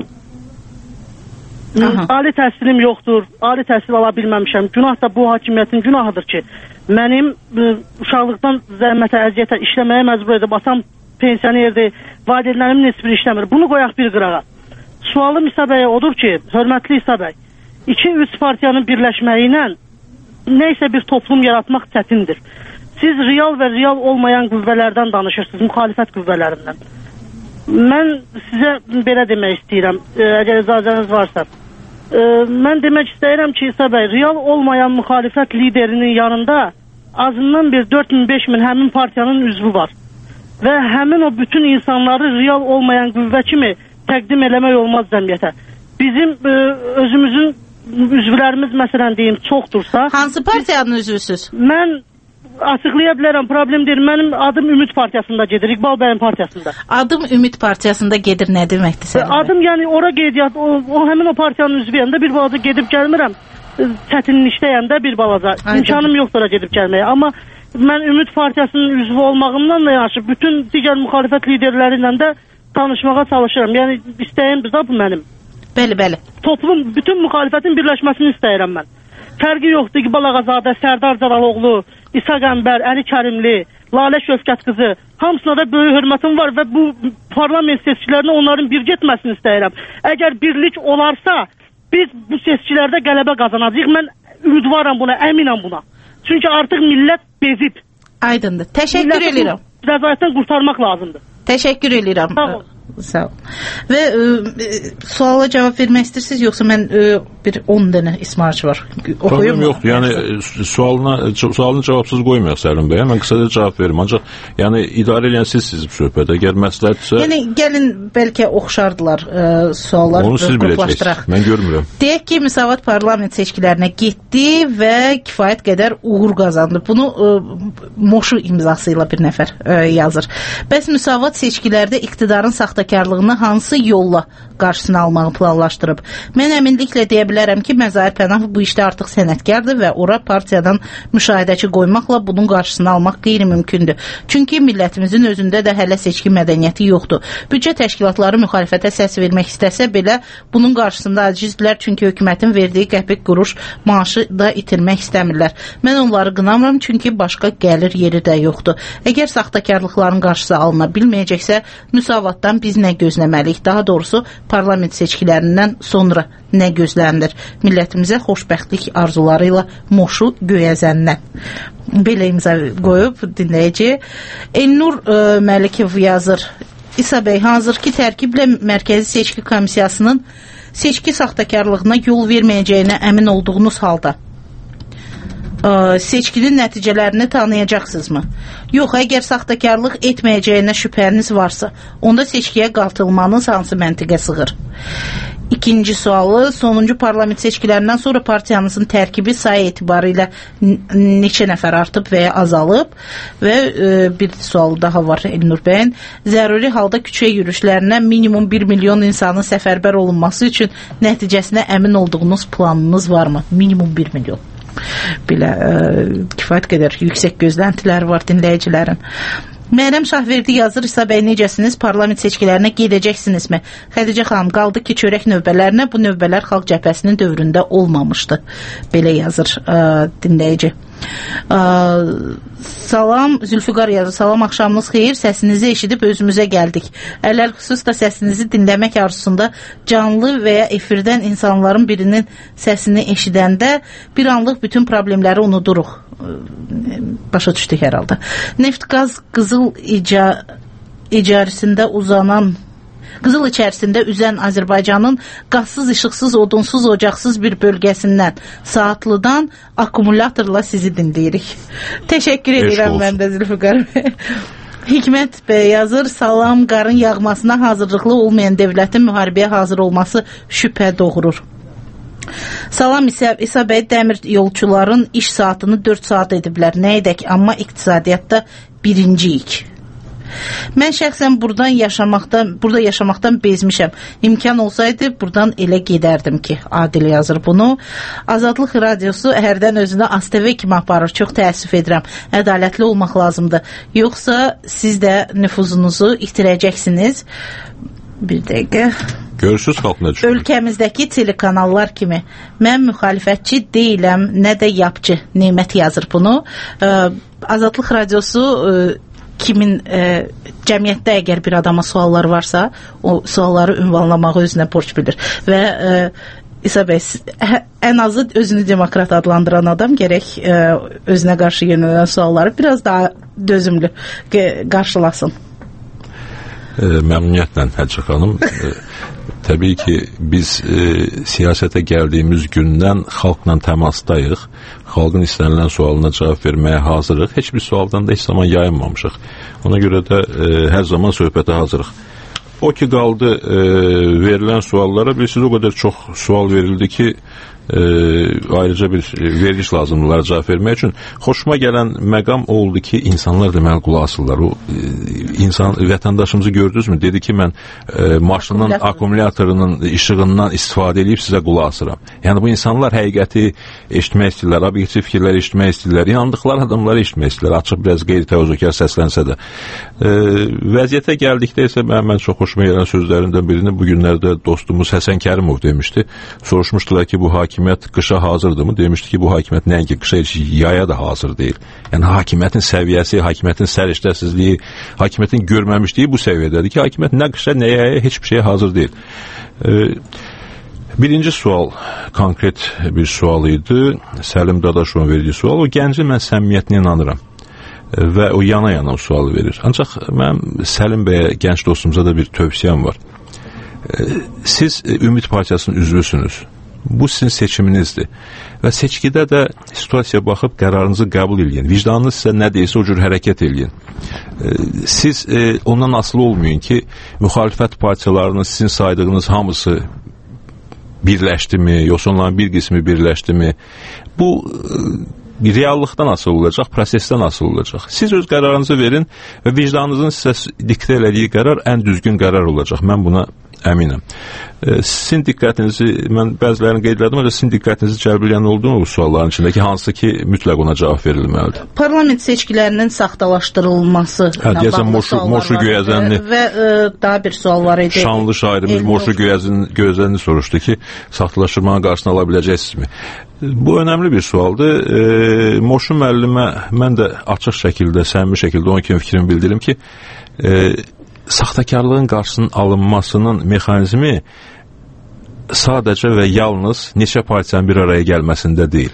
Aha. Ali təhsilim yoxdur, ali təhsil ala bilməmişəm. Günah da bu hakimiyyətin günahıdır ki, mənim ə, uşaqlıqdan zəhmətə, əziyyətə işləməyə məcbur edib, atam pensionerdir, valideynlərim heç biri işləmir. Bunu qoyaq bir qırağa. Sualım İsa bəyə odur ki, hörmətli İsa bəy, iki üç partiyanın birləşməyi ilə nəysə bir toplum yaratmaq çətindir. siz real və real olmayan qüvvələrdən danışırsınız, müxalifət qüvvələrindən. Mən sizə belə demək istəyirəm, əgər icazəniz varsa. Mən demək istəyirəm ki, İsa bəy, real olmayan müxalifət liderinin yanında azından bir dörd min beş min həmin partiyanın üzvü var. Və həmin o bütün insanları real olmayan qüvvə kimi təqdim eləmək olmaz cəmiyyətə. Bizim ə, özümüzün üzvlərimiz məsələn deyim çoxdursa...
Hansı partiyanın üzvüsüz?
Mən açıqlaya bilərəm, problem deyil. Mənim adım Ümid Partiyasında gedir, İqbal bəyin partiyasında.
Adım Ümid Partiyasında gedir, nə deməkdir sənin?
Adım yəni ora qeydiyyat, o, o həmin o partiyanın üzvüyəm də bir balaca gedib gəlmirəm. Çətinlikdəyəm də bir balaca. Aynen. İmkanım yoxdur gedib gəlməyə. Amma mən Ümid Partiyasının üzvü olmağımdan da yaxşı, bütün digər müxalifət liderləri ilə də tanışmağa çalışıram. Yəni istəyim bizə bu mənim.
Bəli, bəli.
Toplum, bütün müxalifətin birləşməsini istəyirəm mən. Fərqi yoxdur, İqbal Ağazadə, Sərdar Caraloğlu, İsa Qəmbər, Əli Kərimli, Lalə Şövkət qızı, hamısına da böyük hörmətim var və bu parlament seçkilərinə onların bir getməsini istəyirəm. Əgər birlik olarsa, biz bu seçkilərdə qələbə qazanacağıq. Mən ümidvaram buna, əminəm buna. Çünki artıq millət bezib.
Aydındır. Təşəkkür edirəm.
Rəzayətdən qurtarmaq lazımdır.
Təşəkkür edirəm.
Sağ olun.
Sağ ol. Və e, suala cavab vermək istəyirsiniz, yoxsa mən e, bir on dənə ismarcı var.
Problem yoxdur. Yəni sualına sualını cavabsız qoymayaq Səlim bəy. Mən qısaca cavab verim. Ancaq yəni idarə edən sizsiniz bu söhbətə. Əgər məsləhətsə
Yəni gəlin bəlkə oxşardılar e, suallar.
Onu siz biləcəksiniz. Mən görmürəm.
Deyək ki, Müsavat parlament seçkilərinə getdi və kifayət qədər uğur qazandı. Bunu e, Moşu imzası ilə bir nəfər e, yazır. Bəs Müsavat seçkilərdə iqtidarın saxtakarlığını hansı yolla qarşısını almağı planlaşdırıb? Mən əminliklə deyə bilərəm ki, Məzahir Pənahov bu işdə artıq sənətkardır və ora partiyadan müşahidəçi qoymaqla bunun qarşısını almaq qeyri-mümkündür. Çünki millətimizin özündə də hələ seçki mədəniyyəti yoxdur. Büdcə təşkilatları müxalifətə səs vermək istəsə belə bunun qarşısında acizdirlər, çünki hökumətin verdiyi qəpik quruş maaşı da itirmək istəmirlər. Mən onları qınamıram, çünki başqa gəlir yeri də yoxdur. Əgər saxtakarlıqların qarşısı alına bilməyəcəksə, Müsavatdan biz nə gözləməliyik? Daha doğrusu parlament seçkilərindən sonra nə gözlənilir? Millətimizə xoşbəxtlik arzuları ilə Moşu Göyəzəndən. Belə imza qoyub dinləyici. Elnur ə, Məlikov yazır. İsa bəy, hazırki tərkiblə Mərkəzi Seçki Komissiyasının seçki saxtakarlığına yol verməyəcəyinə əmin olduğunuz halda Ə, seçkinin nəticələrini tanıyacaqsınızmı? Yox, əgər saxtakarlıq etməyəcəyinə şübhəniz varsa, onda seçkiyə qatılmanız hansı məntiqə sığır? İkinci sualı, sonuncu parlament seçkilərindən sonra partiyanızın tərkibi sayı etibarı ilə neçə nəfər artıb və ya azalıb? Və e, bir sual daha var Elnur bəyin. Zəruri halda küçə yürüşlərinə minimum bir milyon insanın səfərbər olunması üçün nəticəsinə əmin olduğunuz planınız varmı? Minimum bir milyon. Belə ə, kifayət qədər yüksək gözləntilər var dinləyicilərin. Məryəm Şahverdi yazır, İsa bəy necəsiniz? Parlament seçkilərinə gedəcəksinizmi? Xədicə xanım, qaldı ki, çörək növbələrinə bu növbələr xalq cəbhəsinin dövründə olmamışdı. Belə yazır ə, dinləyici. Ə, salam, Zülfüqar yazır, salam, axşamınız xeyir, səsinizi eşidib özümüzə gəldik. Ələl xüsus da səsinizi dinləmək arzusunda canlı və ya efirdən insanların birinin səsini eşidəndə bir anlıq bütün problemləri unuduruq. Başa düşdük hər halda. Neft qaz qızıl ica, icarəsində uzanan Qızıl içərisində üzən Azərbaycanın qazsız, işıqsız, odunsuz, ocaqsız bir bölgəsindən, Saatlıdan akkumulyatorla sizi dinləyirik. Təşəkkür edirəm mən də Zülfüqar. Hikmət bəy yazır, salam, qarın yağmasına hazırlıqlı olmayan dövlətin müharibəyə hazır olması şübhə doğurur. Salam İsa, İsa bəy, dəmir yolçuların iş saatını dörd saat ediblər. Nə edək, amma iqtisadiyyatda birinciyik. Mən şəxsən buradan yaşamaqdan, burada yaşamaqdan bezmişəm. İmkan olsaydı buradan elə gedərdim ki, Adil yazır bunu. Azadlıq radiosu hərdən özünə A S T V kimi aparır. Çox təəssüf edirəm. Ədalətli olmaq lazımdır. Yoxsa siz də nüfuzunuzu itirəcəksiniz. Bir dəqiqə.
Görürsüz xalq nə düşünür?
Ölkəmizdəki telekanallar kimi. Mən müxalifətçi deyiləm, nə də yapçı. Nemət yazır bunu. Azadlıq radiosu kimin e, cəmiyyətdə əgər bir adama suallar varsa, o sualları ünvanlamağı özünə borc bilir və e, İsa bəy, ən azı özünü demokrat adlandıran adam gərək ə, özünə qarşı yönələn sualları biraz daha dözümlü qarşılasın.
E, məmnuniyyətlə Həcə xanım. E, təbii ki, biz e, siyasətə gəldiyimiz gündən xalqla təmasdayıq. Xalqın istənilən sualına cavab verməyə hazırıq. Heç bir sualdan da heç zaman yayınmamışıq. Ona görə də e, hər zaman söhbətə hazırıq. O ki qaldı e, verilən suallara, bilirsiniz, o qədər çox sual verildi ki, e, ayrıca bir veriliş lazımdılar cavab vermək üçün. Xoşuma gələn məqam oldu ki, insanlar deməli qulaq asırlar. O e, insan vətəndaşımızı gördünüzmü? Dedi ki, mən e, maşının akkumulyatorunun işığından istifadə edib sizə qulaq asıram. Yəni bu insanlar həqiqəti eşitmək istəyirlər, obyektiv fikirləri eşitmək istəyirlər, inandıqları adamları eşitmək istəyirlər. Açıq biraz qeyri-təvazökar səslənsə də. E, vəziyyətə gəldikdə isə mən, mən çox xoşuma gələn sözlərindən birini bu günlərdə dostumuz Həsən Kərimov demişdi. Soruşmuşdular ki, bu hakimiyyət qışa hazırdırmı? Demişdi ki, bu hakimiyyət nəinki qışa, heç yaya da hazır deyil. Yəni hakimiyyətin səviyyəsi, hakimiyyətin səriştəsizliyi, hakimiyyətin görməmişliyi bu səviyyədədir ki, hakimiyyət nə qışa, nə yaya, heç bir şeyə hazır deyil. E, birinci sual konkret bir sual idi. Səlim Dadaşovun verdiyi sual. O gəncin mən səmimiyyətinə inanıram və o yana-yana sualı verir. Ancaq mənim Səlim bəyə, gənc dostumuza da bir tövsiyəm var. Siz Ümid Partiyasının üzvüsünüz. Bu sizin seçiminizdir. Və seçkidə də situasiyaya baxıb qərarınızı qəbul edin. Vicdanınız sizə nə deyirsə o cür hərəkət edin. Siz ondan asılı olmayın ki, müxalifət partiyalarının sizin saydığınız hamısı birləşdimi, yoxsa onların bir qismi birləşdimi? Bu reallıqdan asılı olacaq, prosesdən asılı olacaq. Siz öz qərarınızı verin və vicdanınızın sizə diktə elədiyi qərar ən düzgün qərar olacaq. Mən buna əminəm. Sizin diqqətinizi, mən bəzilərini qeyd elədim, amma sizin diqqətinizi cəlb edən oldu mu bu sualların içindəki, hansı ki, mütləq ona cavab verilməlidir?
Parlament seçkilərinin saxtalaşdırılması
hə, ilə bağlı suallar
var və e, daha bir sual var idi.
Şanlı şairimiz Moşu Göyəzənli soruşdu ki, saxtalaşdırmanın qarşısını ala biləcəksinizmi? Bu önəmli bir sualdır. E, Moşu müəllimə mən də açıq şəkildə, səmimi şəkildə onun kimi fikrimi bildirim ki, e, saxtakarlığın qarşısının alınmasının mexanizmi sadəcə və yalnız neçə partiyanın bir araya gəlməsində deyil.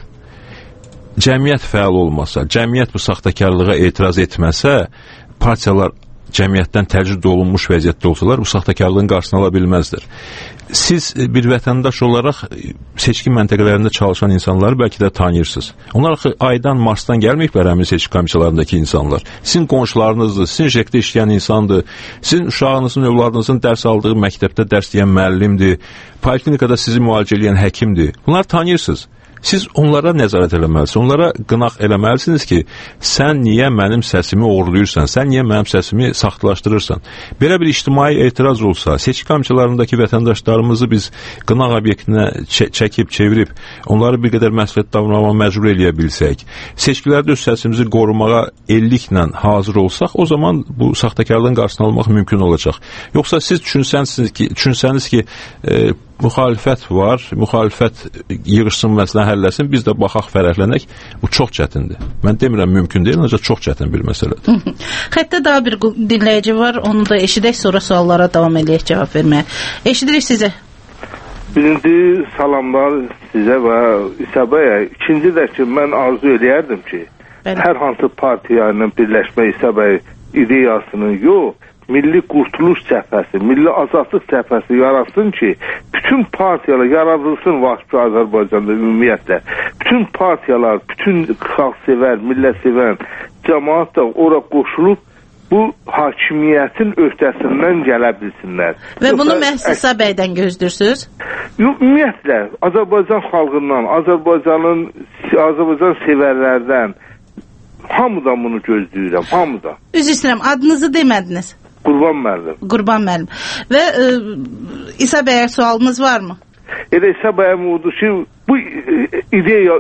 Cəmiyyət fəal olmasa, cəmiyyət bu saxtakarlığa etiraz etməsə, partiyalar cəmiyyətdən təcrid olunmuş vəziyyətdə olsalar, bu saxtakarlığın qarşısını ala bilməzdir. Siz bir vətəndaş olaraq seçki məntəqələrində çalışan insanları bəlkə də tanıyırsınız. Onlar aydan, Marsdan gəlməyiblər həmin seçki komissiyalarındakı insanlar. Sizin qonşularınızdır, sizin şəkildə işləyən insandır, sizin uşağınızın, övladınızın dərs aldığı məktəbdə dərs deyən müəllimdir, poliklinikada sizi müalicə edən həkimdir. Bunları tanıyırsınız. Siz onlara nəzarət eləməlisiniz, onlara qınaq eləməlisiniz ki, sən niyə mənim səsimi oğurluyursan, sən niyə mənim səsimi saxtalaşdırırsan? Belə bir ictimai etiraz olsa, seçki komissiyalarındakı vətəndaşlarımızı biz qınaq obyektinə çə çəkib, çevirib, onları bir qədər məsuliyyət davranmağa məcbur eləyə bilsək, seçkilərdə öz səsimizi qorumağa elliklə hazır olsaq, o zaman bu saxtakarlığın qarşısını almaq mümkün olacaq. Yoxsa siz düşünsəniz ki, düşünsəniz ki e, müxalifət var, müxalifət yığışsın məsələni həlləsin, biz də baxaq, fərəhlənək, bu çox çətindir. Mən demirəm mümkün deyil, ancaq çox çətin bir məsələdir.
Xəttə daha bir dinləyici var, onu da eşidək, sonra suallara davam edək cavab verməyə. Eşidirik sizə.
Birinci salamlar sizə və İsa bəyə. İkinci də ki, mən arzu edərdim ki, Bəli. hər hansı partiya ilə birləşmə İsa bəy ideyasının yox, Milli Qurtuluş Cəbhəsi, Milli Azadlıq Cəbhəsi yaratsın ki, bütün partiyalar yaradılsın vaxtı Azərbaycanda ümumiyyətlə. Bütün partiyalar, bütün xalqsevər, millətsevər cəmaat da ora qoşulub bu hakimiyyətin öhdəsindən gələ bilsinlər.
Və bunu məhz İsa bəydən gözləyirsiniz?
Yox, ümumiyyətlə Azərbaycan xalqından, Azərbaycanın Azərbaycan sevərlərdən hamıdan bunu gözləyirəm, hamıdan.
Üzr istəyirəm, adınızı demədiniz.
Qurban müəllim.
Qurban müəllim. Və e, İsa bəyə sualınız varmı?
Elə İsa bəyəm oldu ki, bu ideya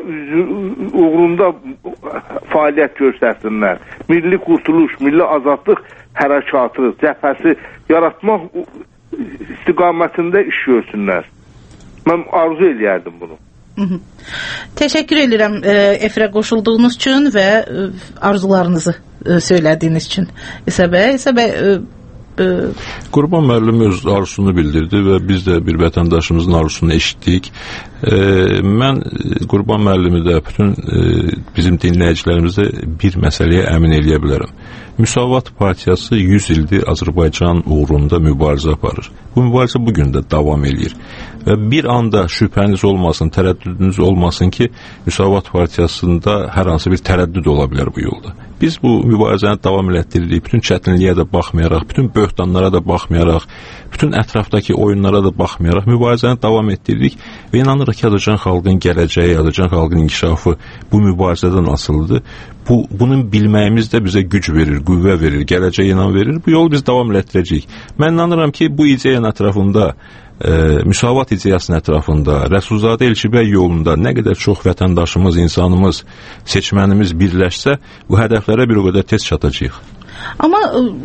uğrunda fəaliyyət göstərsinlər. Milli Qurtuluş, Milli Azadlıq hərəkatı, cəbhəsi yaratmaq istiqamətində iş görsünlər. Mən arzu eləyərdim bunu.
Hı -hı. Təşəkkür edirəm e, efirə qoşulduğunuz üçün və e, arzularınızı e, söylədiyiniz üçün. İsa bəy, İsa bəy e, E...
Qurban müəllim öz arzusunu bildirdi və biz də bir vətəndaşımızın arzusunu eşitdik. E, mən Qurban müəllimi də bütün e, bizim dinləyicilərimizə bir məsələyə əmin eləyə bilərəm. Müsavat Partiyası yüz ildir Azərbaycan uğrunda mübarizə aparır. Bu mübarizə bugün də davam eləyir. Və bir anda şübhəniz olmasın, tərəddüdünüz olmasın ki, Müsavat Partiyasında hər hansı bir tərəddüd ola bilər bu yolda. Biz bu mübarizəni davam elətdiririk, bütün çətinliyə də baxmayaraq, bütün böhtanlara da baxmayaraq, bütün ətrafdakı oyunlara da baxmayaraq mübarizəni davam etdiririk və inanırıq ki, Azərbaycan xalqının gələcəyi, Azərbaycan xalqının inkişafı bu mübarizədən asılıdır. Bu, bunun bilməyimiz də bizə güc verir, qüvvə verir, gələcəyə inan verir. Bu yolu biz davam elətdirəcəyik. Mən inanıram ki, bu ideyanın ətrafında, e, müsavat ideyasının ətrafında, Rəsulzadə Elçibəy yolunda nə qədər çox vətəndaşımız, insanımız, seçmənimiz birləşsə, bu hədəflərə bir o qədər tez çatacağıq.
Amma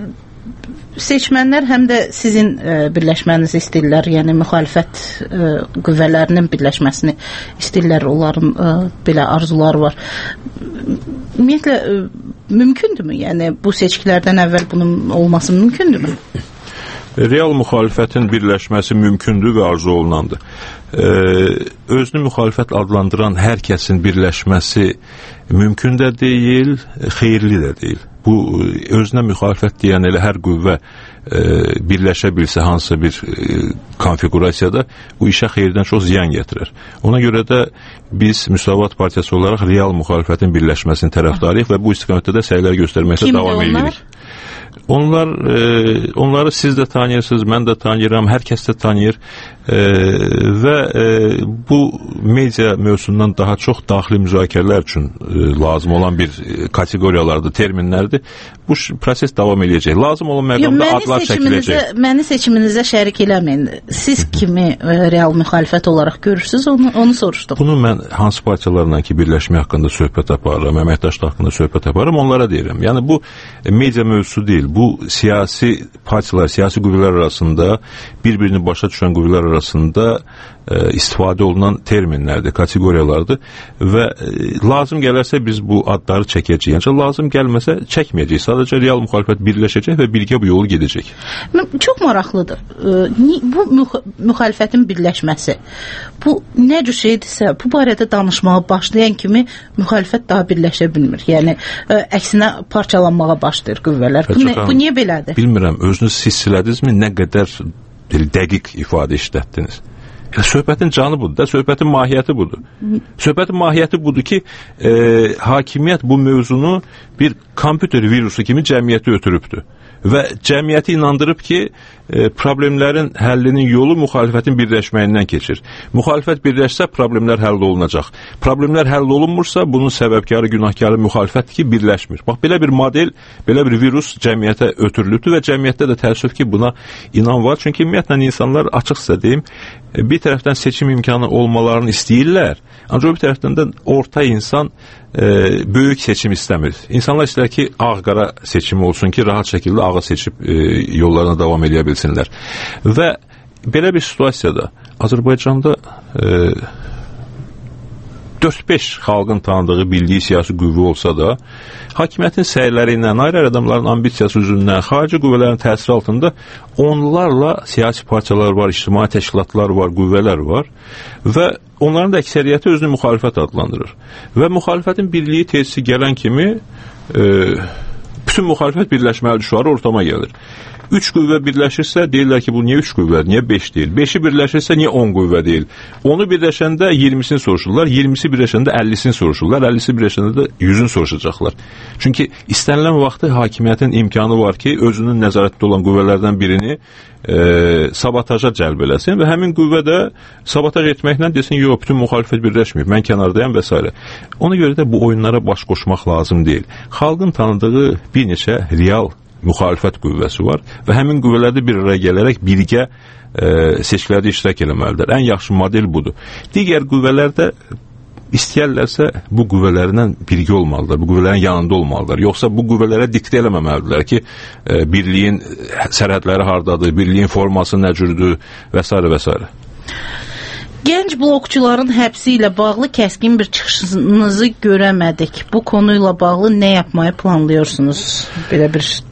seçmənlər həm də sizin e, birləşmənizi istəyirlər, yəni müxalifət e, qüvvələrinin birləşməsini istəyirlər, onların e, belə arzuları var. Ümumiyyətlə, e, mümkündürmü? Yəni, bu seçkilərdən əvvəl bunun olması mümkündürmü?
Real müxalifətin birləşməsi mümkündür və arzu olunandır. Ee, özünü müxalifət adlandıran hər kəsin birləşməsi mümkün də deyil, xeyirli də deyil. Bu, özünə müxalifət deyən elə hər qüvvə e, birləşə bilsə hansısa bir e, konfigurasiyada bu işə xeyirdən çox ziyan gətirir. Ona görə də biz Müsavat Partiyası olaraq real müxalifətin birləşməsinin tərəfdarıyıq və bu istiqamətdə də səylər göstərməkdə davam edirik. Onlar, e, onları siz də tanıyırsınız, mən də tanıyıram, hər kəs də tanıyır e, və e, bu media mövzusundan daha çox daxili müzakirələr üçün e, lazım olan bir kateqoriyalardır, terminlərdir. Bu proses davam edəcək. Lazım olan məqamda adlar çəkiləcək.
Məni seçiminizə şərik eləməyin. Siz kimi e, real müxalifət olaraq görürsünüz, onu, onu soruşdum.
Bunu mən hansı partiyalarla ki birləşmə haqqında söhbət aparıram, əməkdaşlıq haqqında söhbət aparıram, onlara deyirəm. Yəni bu media mövzusu deyil. Bu siyasi partiyalar, siyasi qüvvələr arasında, bir-birini başa düşən qüvvələr arasında e, istifadə olunan terminlərdir, kateqoriyalardır və e, lazım gələrsə biz bu adları çəkəcəyik. Yəni lazım gəlməsə çəkməyəcəyik. Sadəcə real müxalifət birləşəcək və birgə bu yolu gedəcək.
Çox maraqlıdır. Bu müxalifətin birləşməsi, bu nə cür şeydirsə, bu barədə danışmağa başlayan kimi müxalifət daha birləşə bilmir. Yəni əksinə parçalanmağa başlayır qüvvələr. Bu, nə, bu niyə belədir?
Bilmirəm, özünüz hiss elədinizmi, nə qədər dəqiq ifadə işlətdiniz. Yəni, söhbətin canı budur da, söhbətin mahiyyəti budur. Söhbətin mahiyyəti budur ki, e, hakimiyyət bu mövzunu bir kompüter virusu kimi cəmiyyəti ötürübdür. Və cəmiyyəti inandırıb ki, e, problemlərin həllinin yolu müxalifətin birləşməyindən keçir. Müxalifət birləşsə, problemlər həll olunacaq. Problemlər həll olunmursa, bunun səbəbkarı, günahkarı müxalifətdir ki, birləşmir. Bax, belə bir model, belə bir virus cəmiyyətə ötürülübdür və cəmiyyətdə də təəssüf ki, buna inan var. Çünki ümumiyyətlə insanlar, açıq sizə deyim, bir tərəfdən seçim imkanı olmalarını istəyirlər, ancaq bir tərəfdən də orta insan e, böyük seçim istəmir. İnsanlar istəyir ki, ağ-qara seçimi olsun ki, rahat şəkildə ağı seçib e, yollarına davam edə bilsinlər. Və belə bir situasiyada Azərbaycanda e, dörd beş xalqın tanıdığı, bildiyi siyasi qüvvə olsa da, hakimiyyətin səyləri ilə, ayrı adamların ambisiyası üzündən, xarici qüvvələrin təsiri altında onlarla siyasi partiyalar var, ictimai təşkilatlar var, qüvvələr var və onların da əksəriyyəti özünü müxalifət adlandırır. Və müxalifətin birliyi tesisi gələn kimi e, bütün müxalifət birləşməli düşarı ortama gəlir. Üç qüvvə birləşirsə, deyirlər ki, bu niyə üç qüvvə, niyə beş deyil? Beşi birləşirsə, niyə on qüvvə deyil? Onu birləşəndə iyirmisini soruşurlar, iyirmisi birləşəndə əllisini soruşurlar, əllisi birləşəndə də yüzünü soruşacaqlar. Çünki istənilən vaxtı hakimiyyətin imkanı var ki, özünün nəzarətdə olan qüvvələrdən birini e, sabotaja cəlb eləsin və həmin qüvvə də sabotaj etməklə desin, yox, bütün müxalifət birləşməyib, mən kənardayam və s. Ona görə də bu oyunlara baş qoşmaq lazım deyil. Xalqın tanıdığı bir neçə real müxalifət qüvvəsi var və həmin qüvvələrdə bir araya gələrək birgə e, seçkilərdə iştirak eləməlidir. Ən yaxşı model budur. Digər qüvvələr də istəyərlərsə bu qüvvələrindən birgə olmalıdır, bu qüvvələrin yanında olmalıdır. Yoxsa bu qüvvələrə diktə eləməməlidirlər ki, e, birliyin sərhədləri hardadır, birliyin forması nə cürdür və s. və s.
Gənc blokçuların həbsi ilə bağlı kəskin bir çıxışınızı görəmədik. Bu konuyla bağlı nə yapmayı planlıyorsunuz? Belə bir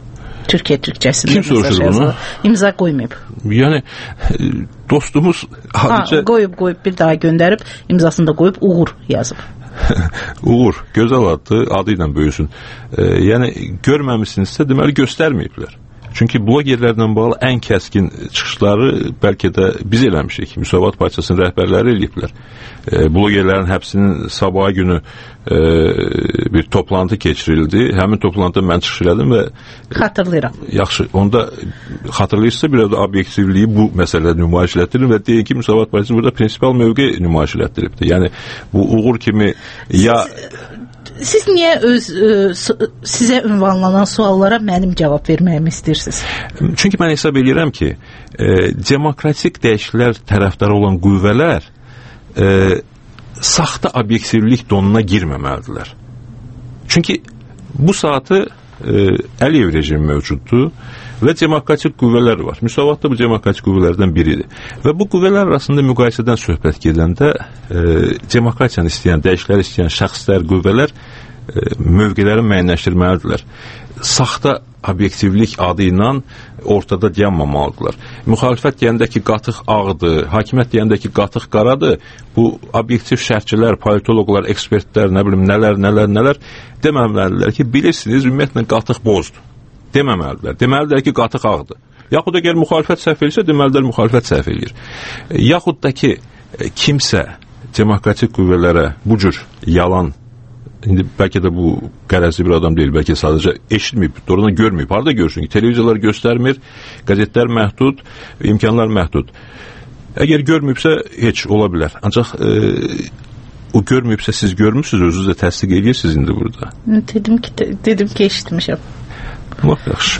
Türkiyə türkçəsində.
Kim soruşur bunu?
İmza qoymayıb.
Yəni dostumuz
hadisə... Ha, qoyub, qoyub, bir daha göndərib, imzasını da qoyub, Uğur yazıb.
Uğur, gözəl adlı, adı ilə böyüsün. E, yəni, görməmişsinizsə, deməli, göstərməyiblər. Çünki blogerlərlə bağlı ən kəskin çıxışları bəlkə də biz eləmişik. Müsavat Partiyasının rəhbərləri eləyiblər. E, blogerlərin həbsinin sabahı günü e, bir toplantı keçirildi. Həmin toplantıda mən çıxış elədim və...
Xatırlayıram.
Yaxşı, onda xatırlayırsa biraz da obyektivliyi bu məsələdə nümayiş elətdirir və deyək ki, Müsavat Partiyası burada prinsipal mövqe nümayiş elətdiribdir. Yəni, bu Uğur kimi ya...
Siz niyə öz ə, sizə ünvanlanan suallara mənim cavab verməyimi istəyirsiniz?
Çünki mən hesab edirəm ki, e, demokratik dəyişikliklər tərəfdarı olan qüvvələr e, saxta obyektivlik donuna girməməlidirlər. Çünki bu saatı e, Əliyev rejimi mövcuddur və demokratik qüvvələr var. Müsavat da bu demokratik qüvvələrdən biridir. Və bu qüvvələr arasında müqayisədən söhbət gedəndə e, demokratiyanı istəyən, dəyişikliklər istəyən şəxslər, qüvvələr e, mövqeləri müəyyənləşdirməlidirlər. Saxta obyektivlik adı ilə ortada dayanmamalıdırlar. Müxalifət deyəndə ki, qatıq ağdır, hakimiyyət deyəndə ki, qatıq qaradır, bu obyektiv şərhçilər, politoloqlar, ekspertlər, nə bilim, nələr, nələr, nələr deməməlidirlər ki, bilirsiniz, ümumiyyətlə qatıq bozdur. Deməməlidirlər. Deməlidirlər ki, qatıq ağdır. Yaxud da əgər müxalifət səhv eləyirsə, deməlidirlər müxalifət səhv eləyir. Yaxud da ki, kimsə demokratik qüvvələrə bu cür yalan, indi bəlkə də bu qərəzli bir adam deyil, bəlkə sadəcə eşitməyib, doğrudan görməyib. Harada görsün ki, televiziyalar göstərmir, qəzetlər məhdud, imkanlar məhdud. Əgər görməyibsə, heç ola bilər. Ancaq e, o görməyibsə, siz görmüsünüz, özünüz də təsdiq edirsiniz indi burada.
Dedim ki, dedim ki eşitmişəm.
Lap yaxşı.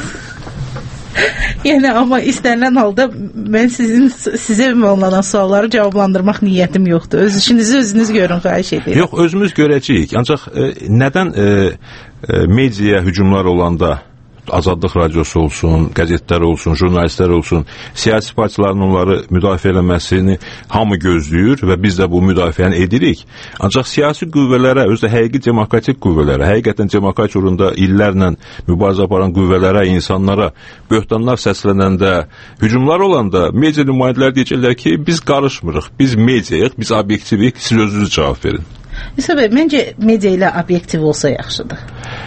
Yəni, amma istənilən halda mən sizin sizə ünvanlanan sualları cavablandırmaq niyyətim yoxdur. Öz işinizi özünüz görün, xahiş edirəm.
Yox, özümüz görəcəyik. Ancaq e, nədən e, e, mediaya hücumlar olanda Azadlıq Radiosu olsun, qəzetlər olsun, jurnalistlər olsun, siyasi partiyaların onları müdafiə eləməsini hamı gözləyir və biz də bu müdafiəni edirik. Ancaq siyasi qüvvələrə, özdə həqiqi demokratik qüvvələrə, həqiqətən demokratik uğrunda illərlə mübarizə aparan qüvvələrə, insanlara böhtanlar səslənəndə, hücumlar olanda media nümayəndələri deyəcəklər ki, biz qarışmırıq, biz mediayıq, biz obyektivik, siz özünüz cavab verin.
İsa bəy, məncə media ilə obyektiv olsa yaxşıdır.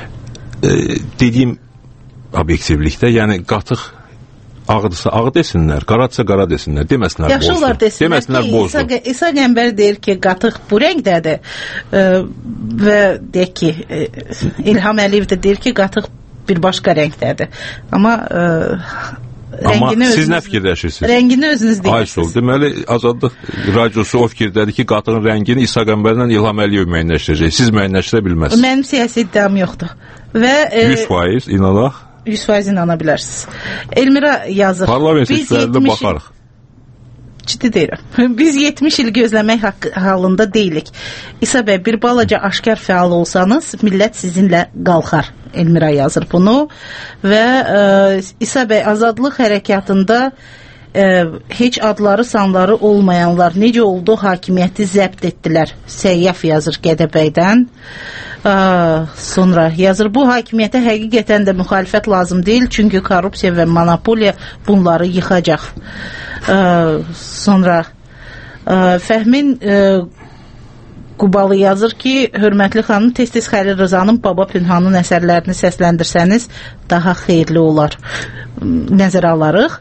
E, dediyim obyektivlikdə, yəni qatıq ağdırsa ağ desinlər, qaradsa qara desinlər, deməsinlər
yaxşı
bozdur.
Olar desinlər
deməsinlər
ki,
bozdur.
İsa, İsa Qəmbər deyir ki, qatıq bu rəngdədir e, və deyək ki, e, İlham Əliyev də deyir ki, qatıq bir başqa rəngdədir. Amma e,
Amma
siz
özünüz, nə fikirdəşirsiniz?
Rəngini özünüz deyirsiniz.
Aysol, deməli, Azadlıq Radiosu o fikirdədir ki, qatığın rəngini İsa Qəmbərlə İlham Əliyev müəyyənləşdirəcək. Siz müəyyənləşdirə bilməzsiniz.
Mənim siyasi iddiam yoxdur. Və, e,
yüz faiz inanaq.
yüz faiz inana bilərsiniz. Elmira yazır.
Parlament seçkilərində baxarıq.
Ciddi deyirəm. Biz yetmiş il gözləmək haqqı, halında deyilik. İsa bəy, bir balaca aşkar fəal olsanız, millət sizinlə qalxar. Elmira yazır bunu. Və e, İsa bəy, azadlıq hərəkatında e, heç adları, sanları olmayanlar necə oldu, hakimiyyəti zəbt etdilər. Səyyaf yazır Gədəbəydən. Aa, sonra yazır, bu hakimiyyətə həqiqətən də müxalifət lazım deyil, çünki korrupsiya və monopoliya bunları yıxacaq. Aa, sonra aa, Fəhmin aa, Qubalı yazır ki, hörmətli xanım, tez-tez Xəlil Rızanın Baba Pünhanın əsərlərini səsləndirsəniz daha xeyirli olar. Nəzərə alarıq.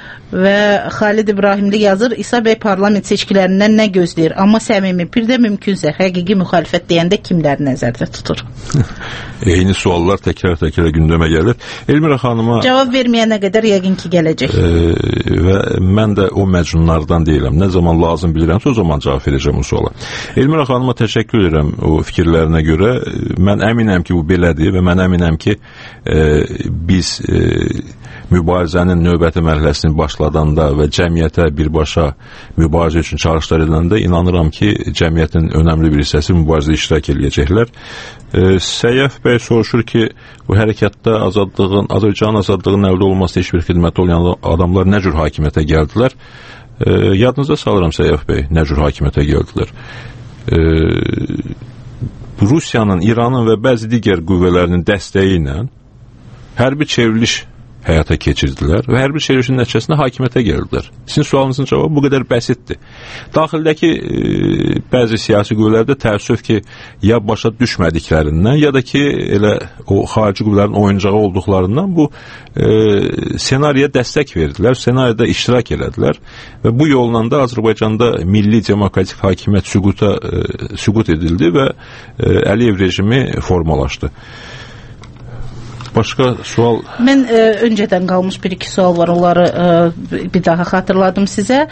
Və Xalid İbrahimli yazır, İsa bəy parlament seçkilərindən nə gözləyir? Amma səmimi, bir də mümkünsə, həqiqi müxalifət deyəndə kimləri nəzərdə tutur?
Eyni suallar təkrar-təkrar gündəmə gəlir. Elmira xanıma...
Cavab verməyənə qədər yəqin ki, gələcək.
E, və mən də o məcnunlardan deyiləm. Nə zaman lazım bilirəmsə, o zaman cavab verəcəm o suala. Elmira xanıma təşəkkür edirəm o fikirlərinə görə. Mən əminəm ki, bu belədir və mən əminəm ki, e, biz... E, mübarizənin növbəti mərhələsini başladanda və cəmiyyətə birbaşa mübarizə üçün çağırışlar ediləndə inanıram ki, cəmiyyətin önəmli bir hissəsi mübarizədə iştirak edəcəklər. E, Səyyaf bəy soruşur ki, bu hərəkatda azadlığın, Azərbaycan azadlığının əldə olması heç bir xidməti olmayan adamlar nə cür hakimiyyətə gəldilər? E, yadınıza salıram Səyyaf bəy, nə cür hakimiyyətə gəldilər? E, Rusiyanın, İranın və bəzi digər qüvvələrinin dəstəyi ilə hərbi çevriliş həyata keçirdilər və hərbi çevrilişin nəticəsində hakimiyyətə gəldilər. Sizin sualınızın cavabı bu qədər bəsitdir. Daxildəki e, bəzi siyasi qüvvələrdə təəssüf ki, ya başa düşmədiklərindən, ya da ki, elə o xarici qüvvələrin oyuncağı olduqlarından bu e, senariyə dəstək verdilər, senariyada iştirak elədilər və bu yolla da Azərbaycanda milli demokratik hakimiyyət süquta, e, süqut edildi və e, Əliyev rejimi formalaşdı. Başqa sual?
Mən e, öncədən qalmış bir-iki sual var, onları e, bir daha xatırladım sizə.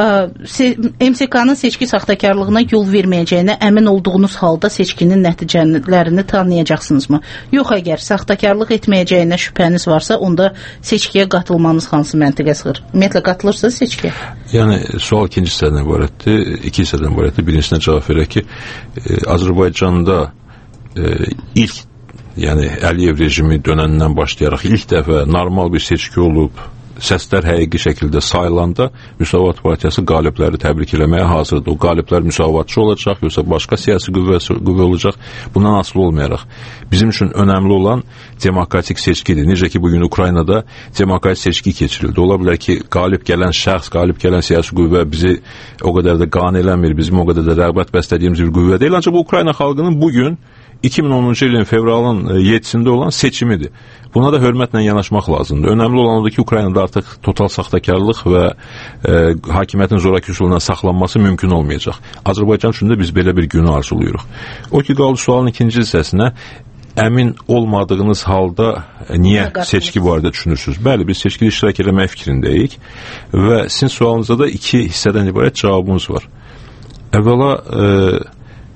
E, M S K-nın seçki saxtakarlığına yol verməyəcəyinə əmin olduğunuz halda seçkinin nəticələrini tanıyacaqsınızmı? Yox, əgər saxtakarlıq etməyəcəyinə şübhəniz varsa, onda seçkiyə qatılmanız hansı məntiqə sığır? Ümumiyyətlə, qatılırsınız seçkiyə?
Yəni, sual ikinci hissədən ibarətdir, iki hissədən ibarətdir. Birincisine cavab verək ki, e, Azərbaycanda e, ilk yəni Əliyev rejimi dönəndən başlayaraq ilk dəfə normal bir seçki olub, səslər həqiqi şəkildə sayılanda Müsavat Partiyası qalibləri təbrik eləməyə hazırdır. O qaliblər müsavatçı olacaq, yoxsa başqa siyasi qüvvə, qüvvə olacaq, bundan asılı olmayaraq. Bizim üçün önəmli olan demokratik seçkidir. Necə ki, bugün Ukraynada demokratik seçki keçirildi. Ola bilər ki, qalib gələn şəxs, qalib gələn siyasi qüvvə bizi o qədər də qane eləmir, bizim o qədər də rəğbət bəslədiyimiz bir qüvvə deyil. Ancaq bu Ukrayna xalqının bugün iki min onuncu ilin fevralın yedisində olan seçimidir. Buna da hörmətlə yanaşmaq lazımdır. Önəmli olan odur ki, Ukraynada artıq total saxtakarlıq və e, hakimiyyətin zoraki üsuluna saxlanması mümkün olmayacaq. Azərbaycan üçün də biz belə bir günü arzulayırıq. O ki, qaldı sualın ikinci hissəsinə, əmin olmadığınız halda niyə seçki barədə düşünürsünüz? Bəli, biz seçkide iştirak eləmək fikrindəyik və sizin sualınızda da iki hissədən ibarət cavabımız var. Əvvəla, e,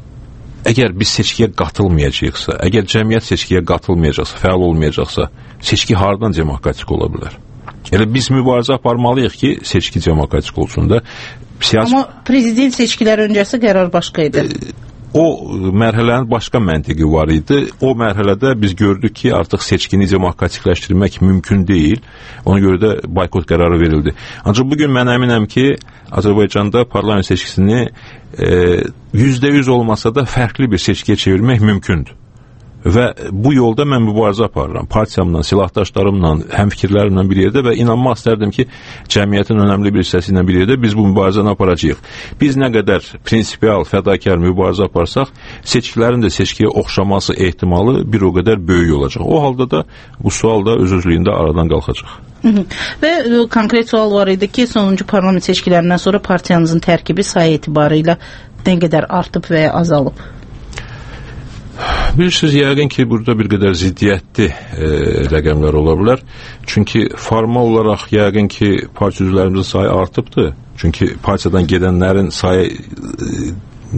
əgər biz seçkiyə qatılmayacaqsa, əgər cəmiyyət seçkiyə qatılmayacaqsa, fəal olmayacaqsa, seçki hardan demokratik ola bilər? Elə biz mübarizə aparmalıyıq ki, seçki demokratik olsun da. Siyasi...
Amma prezident seçkiləri öncəsi qərar başqa idi.
O mərhələnin başqa məntiqi var idi. O mərhələdə biz gördük ki, artıq seçkini demokratikləşdirmək mümkün deyil. Ona görə də boykot qərarı verildi. Ancaq bugün mən əminəm ki, Azərbaycanda parlament seçkisini yüzdə yüz olmasa da fərqli bir seçkiyə çevirmək mümkündür. Və bu yolda mən mübarizə aparıram. Partiyamla, silahdaşlarımla, həmfikirlərimlə bir yerdə və inanmaq istərdim ki, cəmiyyətin önəmli bir hissəsi ilə bir yerdə biz bu mübarizəni aparacağıq. Biz nə qədər prinsipial, fədakar mübarizə aparsaq, seçkilərin də seçkiyə oxşaması ehtimalı bir o qədər böyük olacaq. O halda da bu sual da öz-özlüyündə aradan qalxacaq.
Və konkret sual var idi ki, sonuncu parlament seçkilərindən sonra partiyanızın tərkibi sayı etibarıyla nə qədər artıb və ya azalıb?
Bilirsiniz, yəqin ki, burada bir qədər ziddiyyətli e, rəqəmlər ola bilər. Çünki formal olaraq yəqin ki, partiya üzvlərimizin sayı artıbdır. Çünki partiyadan gedənlərin sayı e,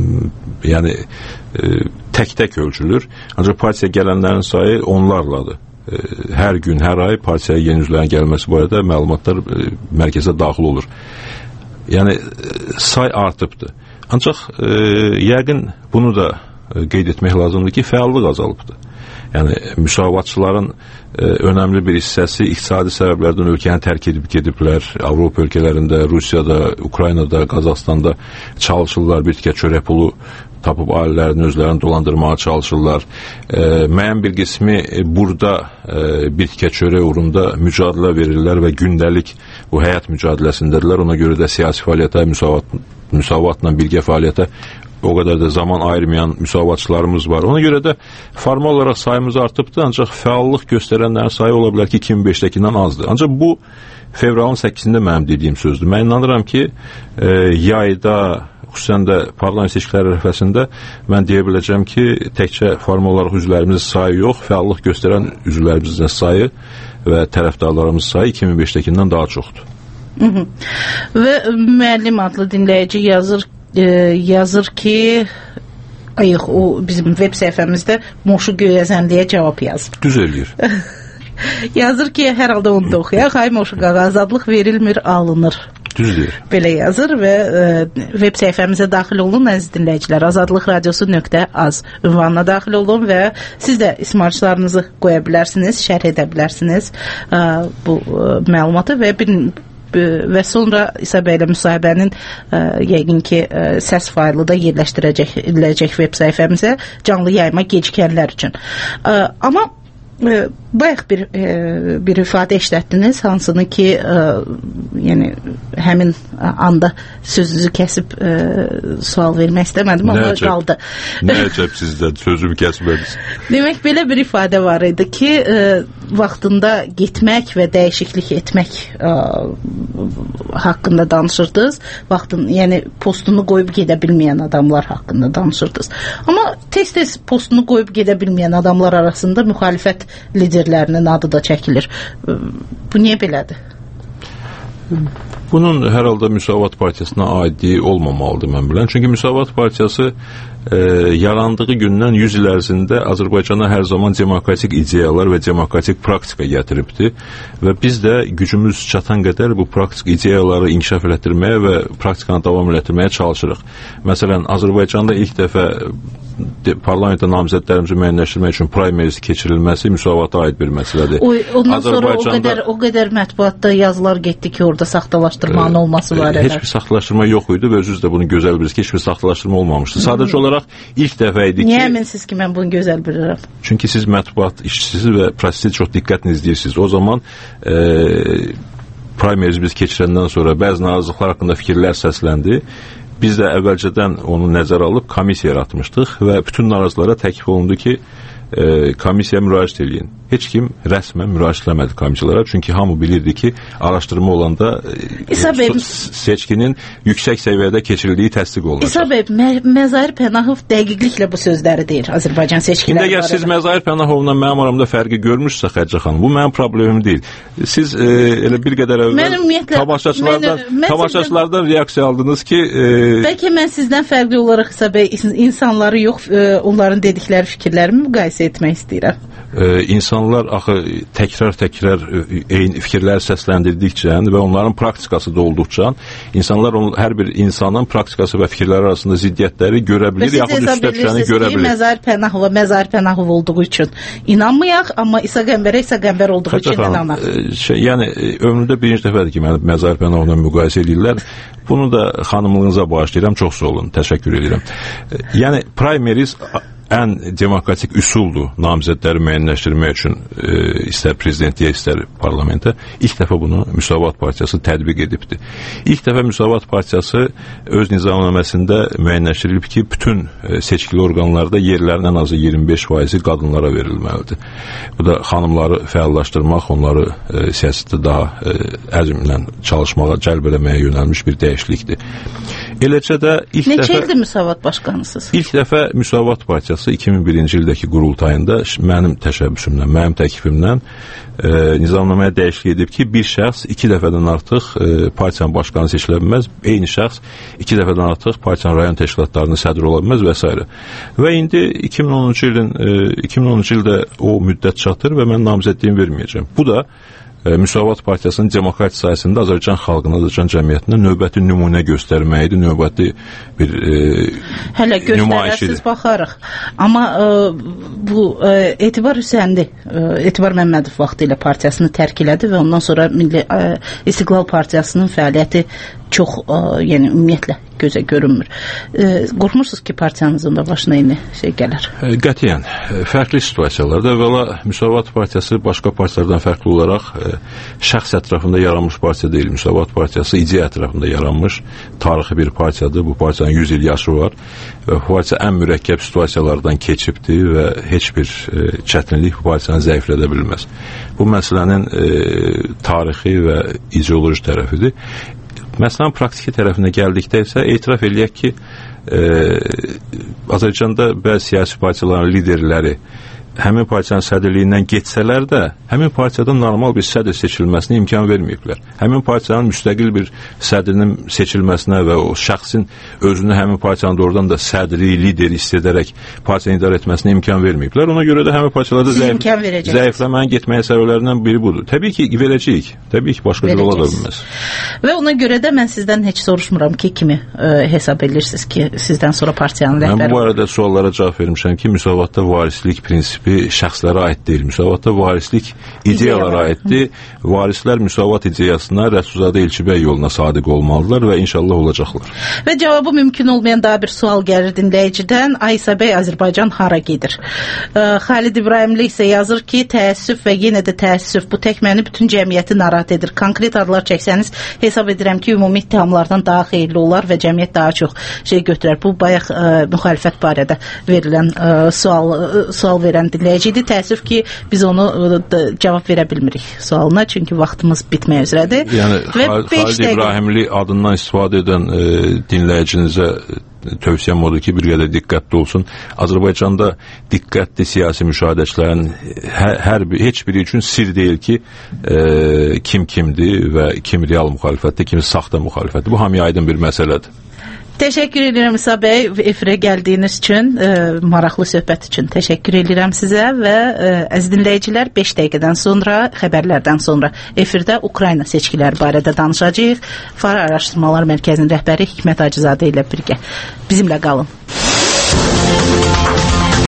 yəni e, tək-tək ölçülür. Ancaq partiya gələnlərin sayı onlarladır. E, hər gün, hər ay partiyaya yeni üzvlərin gəlməsi barədə məlumatlar e, mərkəzə daxil olur. Yəni e, say artıbdır. Ancaq e, yəqin bunu da qeyd etmək lazımdır ki, fəallıq azalıbdır. Yəni, müsavatçıların e, önəmli bir hissəsi iqtisadi səbəblərdən ölkəni tərk edib gediblər. Avropa ölkələrində, Rusiyada, Ukraynada, Qazaxstanda çalışırlar, bir tikə çörək pulu tapıb ailələrini, özlərini dolandırmağa çalışırlar. E, müəyyən bir qismi burada e, bir tikə çörək uğrunda mücadilə verirlər və gündəlik bu həyat mücadiləsindədirlər. Ona görə də siyasi fəaliyyətə, müsavat, müsavatla birgə fəaliyyətə o qədər də zaman ayırmayan müsavatçılarımız var. Ona görə də formal olaraq sayımız artıbdır, ancaq fəallıq göstərənlərin sayı ola bilər ki, iki min beşdəkindən azdır. Ancaq bu fevralın səkkizində mənim dediyim sözdür. Mən inanıram ki, e, yayda, xüsusən də parlament seçkiləri ərəfəsində mən deyə biləcəm ki, təkcə formal olaraq üzvlərimizin sayı yox, fəallıq göstərən üzvlərimizin sayı və tərəfdarlarımızın sayı iki min beşdəkindən daha çoxdur.
Hı -hı. Və müəllim adlı dinləyici yazır E, yazır ki, ayıq, o bizim web səhifəmizdə Moşu Göyəzənliyə cavab yazır.
Düz eləyir.
Yazır ki, hər halda onu da oxuyaq. Ay Moşu qağa, azadlıq verilmir, alınır.
Düzdür.
Belə yazır və e, web səhifəmizə daxil olun, əziz dinləyicilər. azadlıq radiosu nöqtə az ünvanına daxil olun və siz də ismarçlarınızı qoya bilərsiniz, şərh edə bilərsiniz e, bu e, məlumatı və bir və sonra İsa bəylə müsahibənin ə, yəqin ki, ə, səs faylı da yerləşdirəcək web səhifəmizə canlı yayıma gecikənlər üçün. Ə, amma Bayaq bir e, bir ifadə işlətdiniz, hansını ki, e, yəni həmin anda sözünüzü kəsib e, sual vermək istəmədim, amma
əcəb, qaldı. Nə əcəb sizdən sözümü kəsmədiniz.
Demək, belə bir ifadə var idi ki, e, vaxtında getmək və dəyişiklik etmək e, haqqında danışırdınız. Vaxtın, yəni postunu qoyub gedə bilməyən adamlar haqqında danışırdınız. Amma tez-tez postunu qoyub gedə bilməyən adamlar arasında müxalifət liderlərinin adı da çəkilir. Bu niyə belədir?
Bunun hər halda Müsavat Partiyasına aidliyi olmamalıdır mən bilən. Çünki Müsavat Partiyası e, yarandığı gündən yüz il ərzində Azərbaycana hər zaman demokratik ideyalar və demokratik praktika gətiribdir və biz də gücümüz çatan qədər bu praktik ideyaları inkişaf elətdirməyə və praktikanı davam elətdirməyə çalışırıq. Məsələn, Azərbaycanda ilk dəfə parlamentə namizədlərimizi müəyyənləşdirmək üçün primaries keçirilməsi Müsavata aid bir məsələdir.
O, ondan sonra o qədər, o qədər mətbuatda yazılar getdi ki, orada saxtalaşdırmanın olması var.
Heç bir saxtalaşdırma yox idi və özünüz də bunu gözəl bilirsiniz ki, heç bir saxtalaşdırma olmamışdı. Sadəcə olaraq ilk dəfə idi ki...
Niyə əminsiniz ki, mən bunu gözəl bilirəm?
Çünki siz mətbuat işçisi və prosesi çox diqqətlə izləyirsiniz. O zaman e, primaries biz keçirəndən sonra bəzi narazılıqlar haqqında fikirlər səsləndi. Biz də əvvəlcədən onu nəzərə alıb komissiya yaratmışdıq və bütün narazılara təklif olundu ki, e, komissiyaya müraciət edin. Heç kim rəsmən müraciət etmədi komissiyalara, çünki hamı bilirdi ki, araşdırma olanda e,
bəy,
seçkinin yüksək səviyyədə keçirildiyi təsdiq olunacaq.
İsa bəy, Mə Məzahir Pənahov dəqiqliklə bu sözləri deyir Azərbaycan seçkiləri.
İndi əgər siz Məzahir Pənahovla mənim aramda fərqi görmüşsə, Xədicə xanım, bu mənim problemim deyil. Siz e, elə bir qədər əvvəl tamaşaçılardan, mən, mən tamaşaçılardan sizdən... reaksiya aldınız ki... E,
bəlkə mən sizdən fərqli olaraq İsa bəy, insanları yox, e, onların dedikləri fikirlərimi müqayisə etmək istəyirəm.
E, insanlar axı təkrar-təkrar eyni fikirlər səsləndirdikcə və onların praktikası da olduqca, insanlar on, hər bir insanın praktikası və fikirləri arasında ziddiyyətləri görə bilir, yaxud üstə düşəni görə bilir.
Məzahir Pənahova Məzahir Pənahov olduğu üçün inanmayaq, amma İsa Qəmbərə İsa Qəmbər olduğu Xəcə üçün inanaq.
Şey, yəni, ömrümdə birinci dəfədir ki, məni Məzahir Pənahovla müqayisə edirlər. Bunu da xanımlığınıza bağışlayıram, çox sağ olun, təşəkkür edirəm. Yəni, primaries ən demokratik üsuldur namizədləri müəyyənləşdirmək üçün, e, istər prezidentliyə, istər parlamentə. İlk dəfə bunu Müsavat Partiyası tətbiq edibdir. İlk dəfə Müsavat Partiyası öz nizamnaməsində müəyyənləşdirilib ki, bütün e, seçkili orqanlarda yerlərin ən azı iyirmi beş faizi qadınlara verilməlidir. Bu da xanımları fəallaşdırmaq, onları e, siyasətdə daha e, əzmlə çalışmağa, cəlb eləməyə yönəlmiş bir dəyişiklikdir. Eləcə də ilk
Neçə
dəfə...
Neçə ildir Müsavat başqanısınız?
İlk dəfə Müsavat Partiyası iki min birinci ildəki qurultayında mənim təşəbbüsümlə, mənim təklifimlə e, nizamnamaya dəyişiklik edib ki, bir şəxs iki dəfədən artıq e, partiyanın başqanı seçilə bilməz, eyni şəxs iki dəfədən artıq partiyanın rayon təşkilatlarının sədri ola bilməz və s. Və indi iki min onuncu ilin e, iki min onuncu ildə o müddət çatır və mən namizədliyimi verməyəcəm. Bu da Müsavat Partiyasının demokratik sayəsində Azərbaycan xalqına, Azərbaycan cəmiyyətinə növbəti nümunə göstərməkdir, növbəti bir e,
hələ göstərəsiz baxarıq. Amma e, bu e, Etibar Hüseyinli, e, Etibar Məmmədov vaxtı ilə partiyasını tərk elədi və ondan sonra Milli e, İstiqlal Partiyasının fəaliyyəti çox, e, yəni ümumiyyətlə gözə görünmür. E, qorxmursunuz ki, partiyanızın da başına eyni şey gələr?
E, qətiyyən. E, fərqli situasiyalarda əvvəla Müsavat Partiyası başqa partiyalardan fərqli olaraq e, şəxs ətrafında yaranmış partiya deyil. Müsavat Partiyası ideya ətrafında yaranmış tarixi bir partiyadır. Bu partiyanın yüz il yaşı var və bu partiya ən mürəkkəb situasiyalardan keçibdir və heç bir e, çətinlik bu partiyanı zəiflədə bilməz. Bu məsələnin e, tarixi və ideoloji tərəfidir. Məsələn, praktiki tərəfinə gəldikdə isə etiraf eləyək ki, e, Azərbaycanda bəzi siyasi partiyaların liderləri həmin partiyanın sədrliyindən geçsələr də, həmin partiyadan normal bir sədr seçilməsinə imkan verməyiblər. Həmin partiyanın müstəqil bir sədrinin seçilməsinə və o şəxsin özünü həmin partiyanın doğrudan da sədri, lideri istədərək partiyanı idarə etməsinə imkan verməyiblər. Ona görə də həmin partiyalarda zəif, zəifləmənin getməyə səbəblərindən biri budur. Təbii ki, verəcəyik. Təbii ki, başqa cür ola da bilməz.
Və ona görə də mən sizdən heç soruşmuram ki, kimi e, hesab edirsiniz ki, sizdən sonra partiyanın rəhbəri...
Mən bu arada suallara cavab vermişəm ki, müsavatda varislik prinsipi bir şəxslərə aid deyil. Müsavatda varislik ideyalara aiddir. Varislər müsavat ideyasına Rəsulzadə Elçibəy yoluna sadiq olmalıdırlar və inşallah olacaqlar.
Və cavabı mümkün olmayan daha bir sual gəlir dinləyicidən. Aysa bəy, Azərbaycan hara gedir? Ə, Xalid İbrahimli isə yazır ki, təəssüf və yenə də təəssüf, bu tək məni bütün cəmiyyəti narahat edir. Konkret adlar çəksəniz hesab edirəm ki, ümumi ittihamlardan daha xeyirli olar və cəmiyyət daha çox şey götürər. Bu bayaq ə, müxalifət barədə verilən ə, sual, ə, sual verən dinləyici idi. Təəssüf ki, biz onu ə, cavab verə bilmirik sualına, çünki vaxtımız bitmək üzrədir.
Yəni, Xalid İbrahimli adından istifadə edən e, dinləyicinizə tövsiyəm odur ki, bir qədər diqqətli olsun. Azərbaycanda diqqətli siyasi müşahidəçilərin hər, hər bir, heç biri üçün sir deyil ki, e, kim kimdir və kim real müxalifətdir, kim saxta müxalifətdir. Bu hamıya aydın bir məsələdir.
Təşəkkür edirəm İsa bəy, efirə gəldiyiniz üçün, e, maraqlı söhbət üçün təşəkkür edirəm sizə və e, əziz dinləyicilər, beş dəqiqədən sonra, xəbərlərdən sonra efirdə Ukrayna seçkiləri barədə danışacağıq. Fara Araşdırmalar Mərkəzinin rəhbəri Hikmət Hacızadə ilə birgə. Bizimlə qalın.